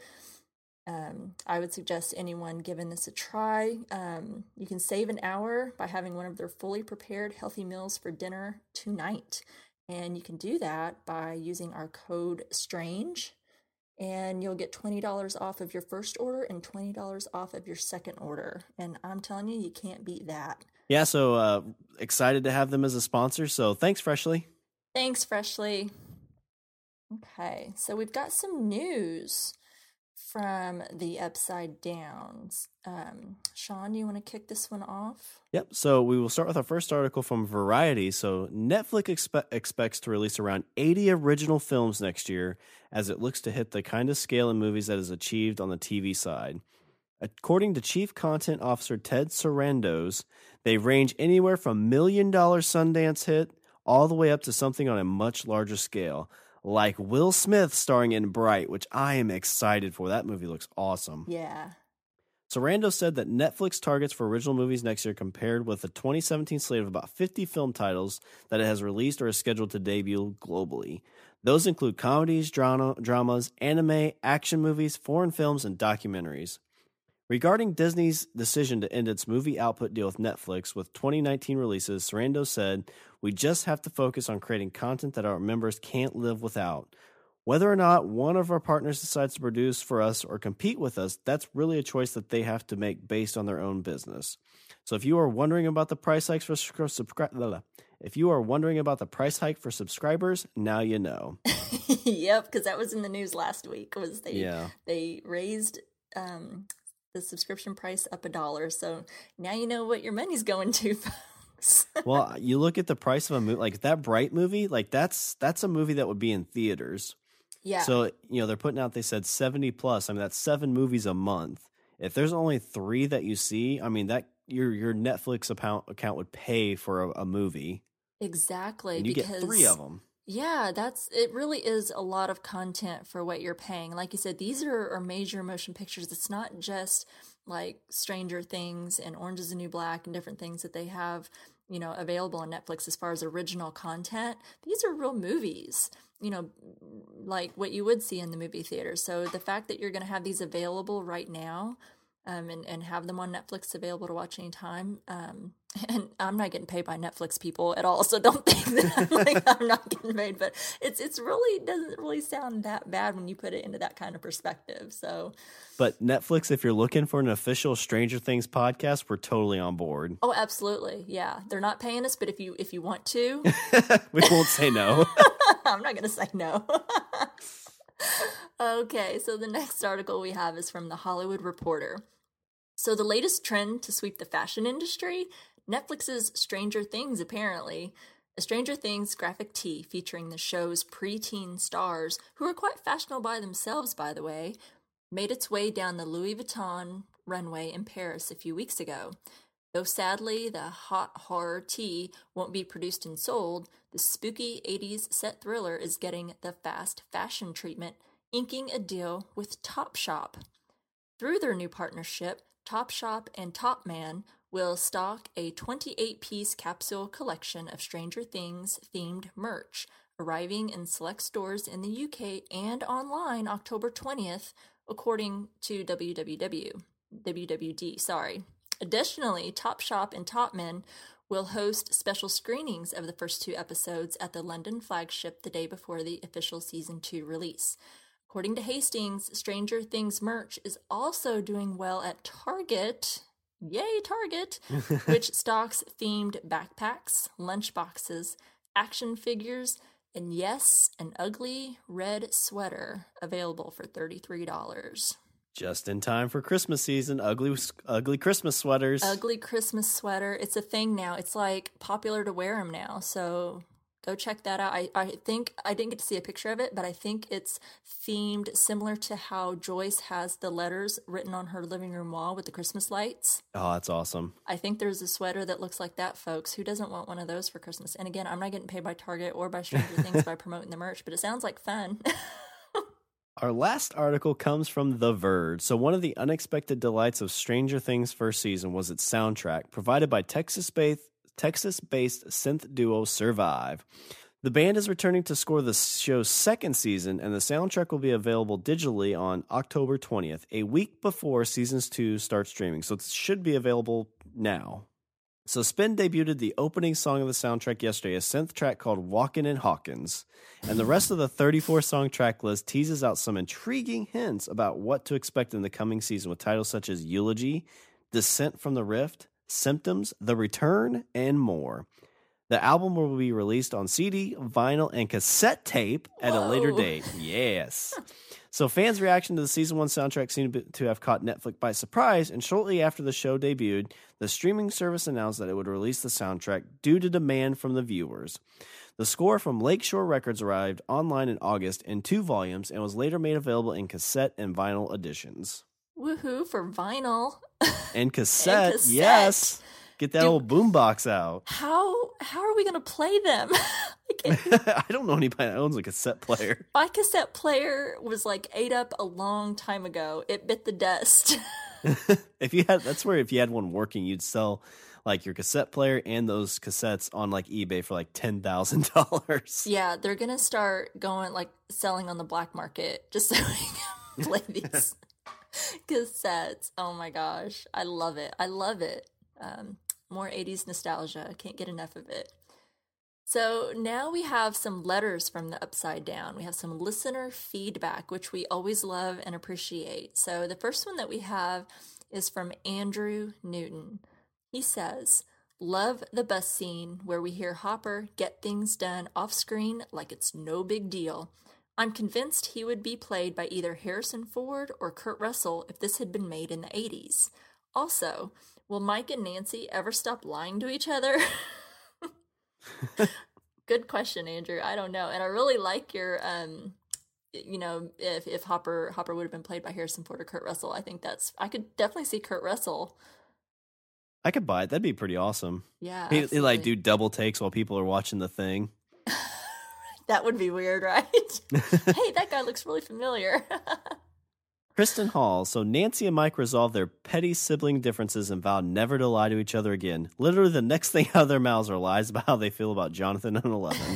I would suggest anyone giving this a try. You can save an hour by having one of their fully prepared healthy meals for dinner tonight. And you can do that by using our code STRANGE. And you'll get $20 off of your first order and $20 off of your second order. And I'm telling you, you can't beat that. Yeah, so excited to have them as a sponsor. So thanks, Freshly. Thanks, Freshly. Okay, so we've got some news from the Upside Downs. Sean, you want to kick this one off? Yep. So we will start with our first article from Variety. So Netflix expects to release around 80 original films next year as it looks to hit the kind of scale in movies that is achieved on the TV side. According to Chief Content Officer Ted Sarandos, they range anywhere from $1 million Sundance hit all the way up to something on a much larger scale, like Will Smith starring in Bright, which I am excited for. That movie looks awesome. Yeah. Sarandos said that Netflix targets for original movies next year compared with the 2017 slate of about 50 film titles that it has released or is scheduled to debut globally. Those include comedies, dramas, anime, action movies, foreign films, and documentaries. Regarding Disney's decision to end its movie output deal with Netflix with 2019 releases, Sarandos said, "We just have to focus on creating content that our members can't live without. Whether or not one of our partners decides to produce for us or compete with us, that's really a choice that they have to make based on their own business. So if you are wondering about the price hikes for subscribers, now you know." Yep, because that was in the news last week. They raised the subscription price up $1. So now you know what your money's going to, folks. Well, you look at the price of a movie, like that Bright movie, like that's a movie that would be in theaters. Yeah. So, they're putting out, they said 70 plus. I mean, that's 7 movies a month. If there's only 3 that you see, I mean, that your Netflix account would pay for a movie. Exactly. And you get 3 of them. Yeah, it really is a lot of content for what you're paying. Like you said, these are major motion pictures. It's not just like Stranger Things and Orange is the New Black and different things that they have, available on Netflix as far as original content. These are real movies, like what you would see in the movie theater. So the fact that you're going to have these available right now, and have them on Netflix available to watch anytime. And I'm not getting paid by Netflix people at all, so don't think that I'm not getting paid. But it's really doesn't really sound that bad when you put it into that kind of perspective. So, but Netflix, if you're looking for an official Stranger Things podcast, we're totally on board. Oh, absolutely, yeah. They're not paying us, but if you want to, we won't say no. I'm not going to say no. Okay, so the next article we have is from The Hollywood Reporter. So the latest trend to sweep the fashion industry, Netflix's Stranger Things, apparently. A Stranger Things graphic tee featuring the show's preteen stars, who are quite fashionable by themselves, by the way, made its way down the Louis Vuitton runway in Paris a few weeks ago. Though sadly the hot horror tea won't be produced and sold, the spooky 80s set thriller is getting the fast fashion treatment, inking a deal with Topshop. Through their new partnership, Topshop and Topman will stock a 28-piece capsule collection of Stranger Things themed merch, arriving in select stores in the UK and online October 20th, according to WWD. Additionally, Topshop and Topman will host special screenings of the first 2 episodes at the London flagship the day before the official season 2 release. According to Hastings, Stranger Things merch is also doing well at Target. Yay, Target! Which stocks themed backpacks, lunchboxes, action figures, and yes, an ugly red sweater available for $33. Just in time for Christmas season, ugly Christmas sweaters. Ugly Christmas sweater. It's a thing now. It's like popular to wear them now. So go check that out. I think I didn't get to see a picture of it, but I think it's themed similar to how Joyce has the letters written on her living room wall with the Christmas lights. Oh, that's awesome. I think there's a sweater that looks like that, folks. Who doesn't want one of those for Christmas? And again, I'm not getting paid by Target or by Stranger Things by promoting the merch, but it sounds like fun. Our last article comes from The Verge. So one of the unexpected delights of Stranger Things' first season was its soundtrack, provided by Texas-based synth duo Survive. The band is returning to score the show's second season, and the soundtrack will be available digitally on October 20th, a week before Season 2 starts streaming. So it should be available now. So Spin debuted the opening song of the soundtrack yesterday, a synth track called Walkin' in Hawkins. And the rest of the 34-song track list teases out some intriguing hints about what to expect in the coming season with titles such as Eulogy, Descent from the Rift, Symptoms, The Return, and more. The album will be released on CD, vinyl, and cassette tape at a later date. Yes. So fans' reaction to the Season 1 soundtrack seemed to have caught Netflix by surprise, and shortly after the show debuted, the streaming service announced that it would release the soundtrack due to demand from the viewers. The score from Lakeshore Records arrived online in August in 2 volumes and was later made available in cassette and vinyl editions. Woohoo for vinyl. And cassette, yes. Get that old boombox out. How are we going to play them? I don't know anybody that owns a cassette player. My cassette player was like ate up a long time ago. It bit the dust. If you had one working, you'd sell like your cassette player and those cassettes on like eBay for like $10,000. Yeah, they're gonna start going like selling on the black market just so we can play these cassettes. Oh my gosh, I love it. More 80s nostalgia. I can't get enough of it. So now we have some letters from the Upside Down. We have some listener feedback, which we always love and appreciate. So the first one that we have is from Andrew Newton. He says, "Love the bus scene where we hear Hopper get things done off screen like it's no big deal. I'm convinced he would be played by either Harrison Ford or Kurt Russell if this had been made in the 80s. Also, will Mike and Nancy ever stop lying to each other?" Good question, Andrew. I don't know. And I really like your, if Hopper would have been played by Harrison Ford or Kurt Russell, I could definitely see Kurt Russell. I could buy it. That'd be pretty awesome. Yeah. He like do double takes while people are watching the thing. That would be weird, right? Hey, that guy looks really familiar. Kristen Hall. So Nancy and Mike resolve their petty sibling differences and vow never to lie to each other again. Literally the next thing out of their mouths are lies about how they feel about Jonathan and Eleven.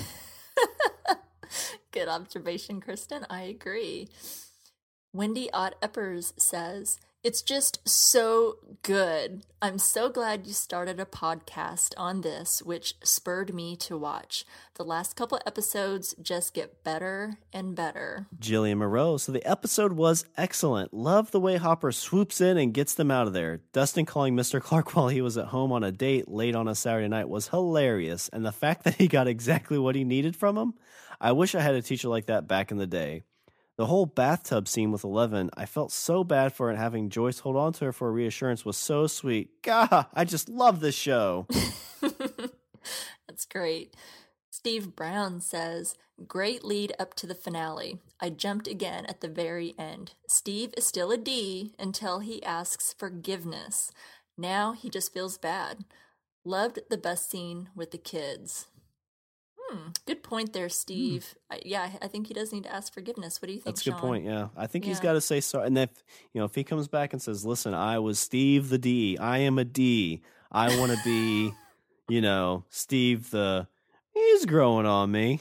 Good observation, Kristen. I agree. Wendy Ott Eppers says, "It's just so good. I'm so glad you started a podcast on this, which spurred me to watch. The last couple episodes just get better and better." Jillian Moreau. So the episode was excellent. Love the way Hopper swoops in and gets them out of there. Dustin calling Mr. Clark while he was at home on a date late on a Saturday night was hilarious. And the fact that he got exactly what he needed from him, I wish I had a teacher like that back in the day. The whole bathtub scene with Eleven, I felt so bad for it. Having Joyce hold on to her for reassurance was so sweet. God, I just love this show. That's great. Steve Brown says, "Great lead up to the finale. I jumped again at the very end. Steve is still a D until he asks forgiveness. Now he just feels bad. Loved the bus scene with the kids. Good point there, Steve. I think he does need to ask forgiveness. What do you think, That's a good Sean? point, yeah. I think he's got to say sorry. And if he comes back and says, listen, I was Steve the D. I am a D. I want to be, Steve the... He's growing on me.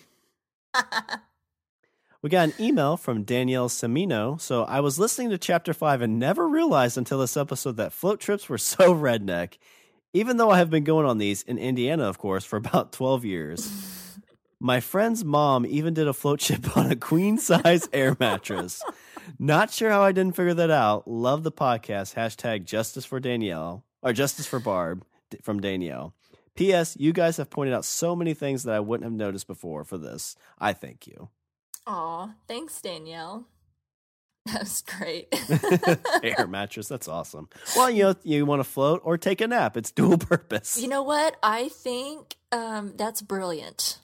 We got an email from Danielle Semino. So I was listening to Chapter 5 and never realized until this episode that float trips were so redneck, even though I have been going on these, in Indiana, of course, for about 12 years. My friend's mom even did a float trip on a queen-size air mattress. Not sure how I didn't figure that out. Love the podcast. Hashtag justice for Danielle. Or justice for Barb from Danielle. P.S. You guys have pointed out so many things that I wouldn't have noticed before for this. I thank you. Aw, thanks, Danielle. That was great. Air mattress. That's awesome. Well, you want to float or take a nap. It's dual purpose. You know what? I think that's brilliant.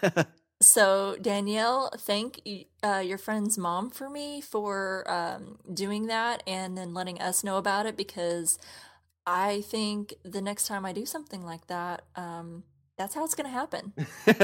So, Danielle, thank your friend's mom for me for doing that and then letting us know about it, because I think the next time I do something like that, that's how it's going to happen.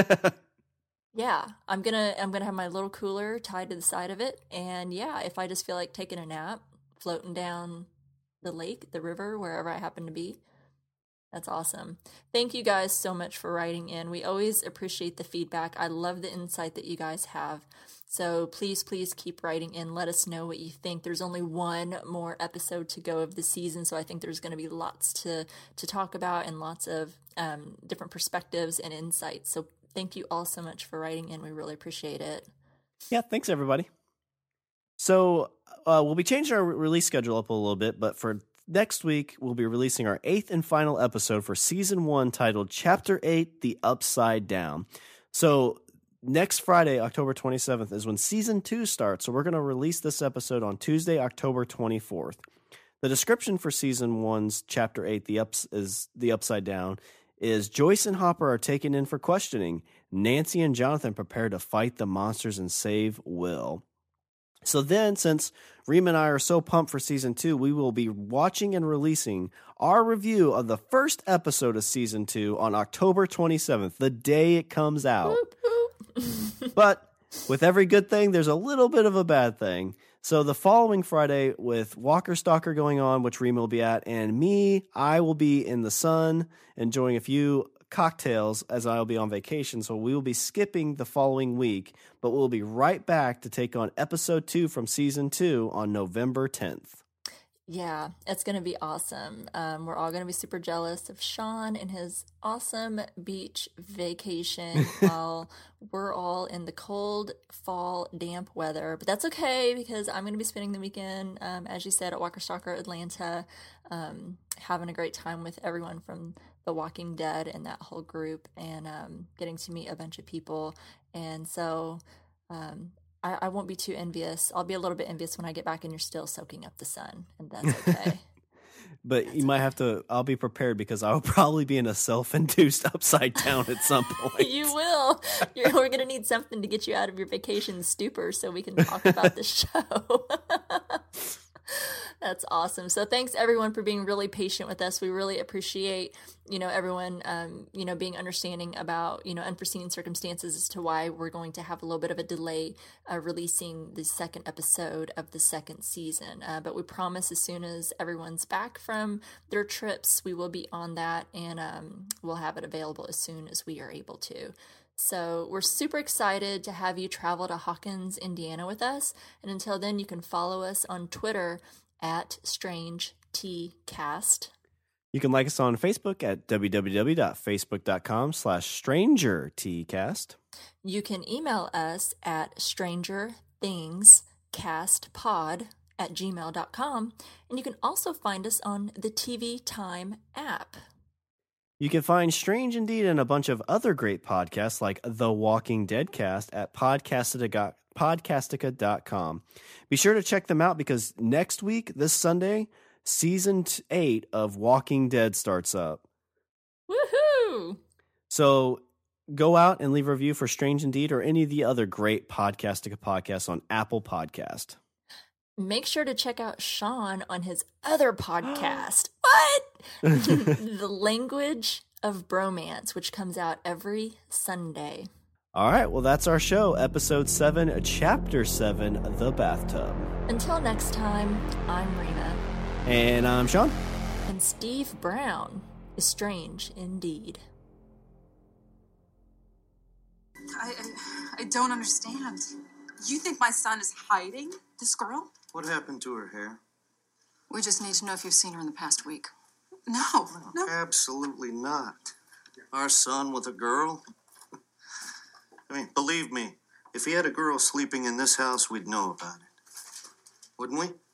Yeah, I'm gonna have my little cooler tied to the side of it, and yeah, if I just feel like taking a nap, floating down the lake, the river, wherever I happen to be, that's awesome. Thank you guys so much for writing in. We always appreciate the feedback. I love the insight that you guys have. So please keep writing in. Let us know what you think. There's only one more episode to go of the season, so I think there's going to be lots to talk about and lots of different perspectives and insights. So thank you all so much for writing in. We really appreciate it. Yeah, thanks, everybody. So we'll be changing our release schedule up a little bit, but for next week, we'll be releasing our 8th and final episode for Season 1 titled Chapter 8, The Upside Down. So next Friday, October 27th, is when Season 2 starts, so we're going to release this episode on Tuesday, October 24th. The description for Season 1's Chapter 8, The Upside Down, is Joyce and Hopper are taken in for questioning. Nancy and Jonathan prepare to fight the monsters and save Will. So then, since Reem and I are so pumped for Season 2, we will be watching and releasing our review of the first episode of Season 2 on October 27th, the day it comes out. But with every good thing, there's a little bit of a bad thing. So the following Friday, with Walker Stalker going on, which Reem will be at, and me, I will be in the sun enjoying a few cocktails as I'll be on vacation. So we will be skipping the following week, but we'll be right back to take on episode 2 from Season 2 on November 10th. Yeah, it's going to be awesome. We're all going to be super jealous of Sean and his awesome beach vacation while we're all in the cold, fall, damp weather. But that's okay, because I'm going to be spending the weekend, as you said, at Walker Stalker Atlanta, having a great time with everyone from The Walking Dead and that whole group, and getting to meet a bunch of people. And so I won't be too envious. I'll be a little bit envious when I get back and you're still soaking up the sun, and that's okay. But you might have to, I'll be prepared, because I'll probably be in a self-induced upside down at some point. You will. We're going to need something to get you out of your vacation stupor so we can talk about the show. That's awesome. So thanks everyone for being really patient with us. We really appreciate, everyone, being understanding about, unforeseen circumstances as to why we're going to have a little bit of a delay releasing the second episode of the second season. But we promise as soon as everyone's back from their trips, we will be on that, and we'll have it available as soon as we are able to. So we're super excited to have you travel to Hawkins, Indiana with us. And until then, you can follow us on Twitter at StrangeTcast. You can like us on Facebook at www.facebook.com/StrangerTcast. You can email us at strangerthingscastpod@gmail.com. And you can also find us on the TV Time app. You can find Strange Indeed and a bunch of other great podcasts like The Walking Dead Cast at podcastica.com. Be sure to check them out, because next week, this Sunday, Season 8 of Walking Dead starts up. Woohoo! So go out and leave a review for Strange Indeed or any of the other great Podcastica podcasts on Apple Podcast. Make sure to check out Sean on his other podcast. What? The Language of Bromance, which comes out every Sunday. All right, well, that's our show. Episode 7, Chapter 7, The Bathtub. Until next time, I'm Rena. And I'm Sean. And Steve Brown is strange indeed. I don't understand. You think my son is hiding this girl? What happened to her hair? We just need to know if you've seen her in the past week. No. Absolutely not. Our son with a girl? I mean, believe me, if he had a girl sleeping in this house, we'd know about it. Wouldn't we?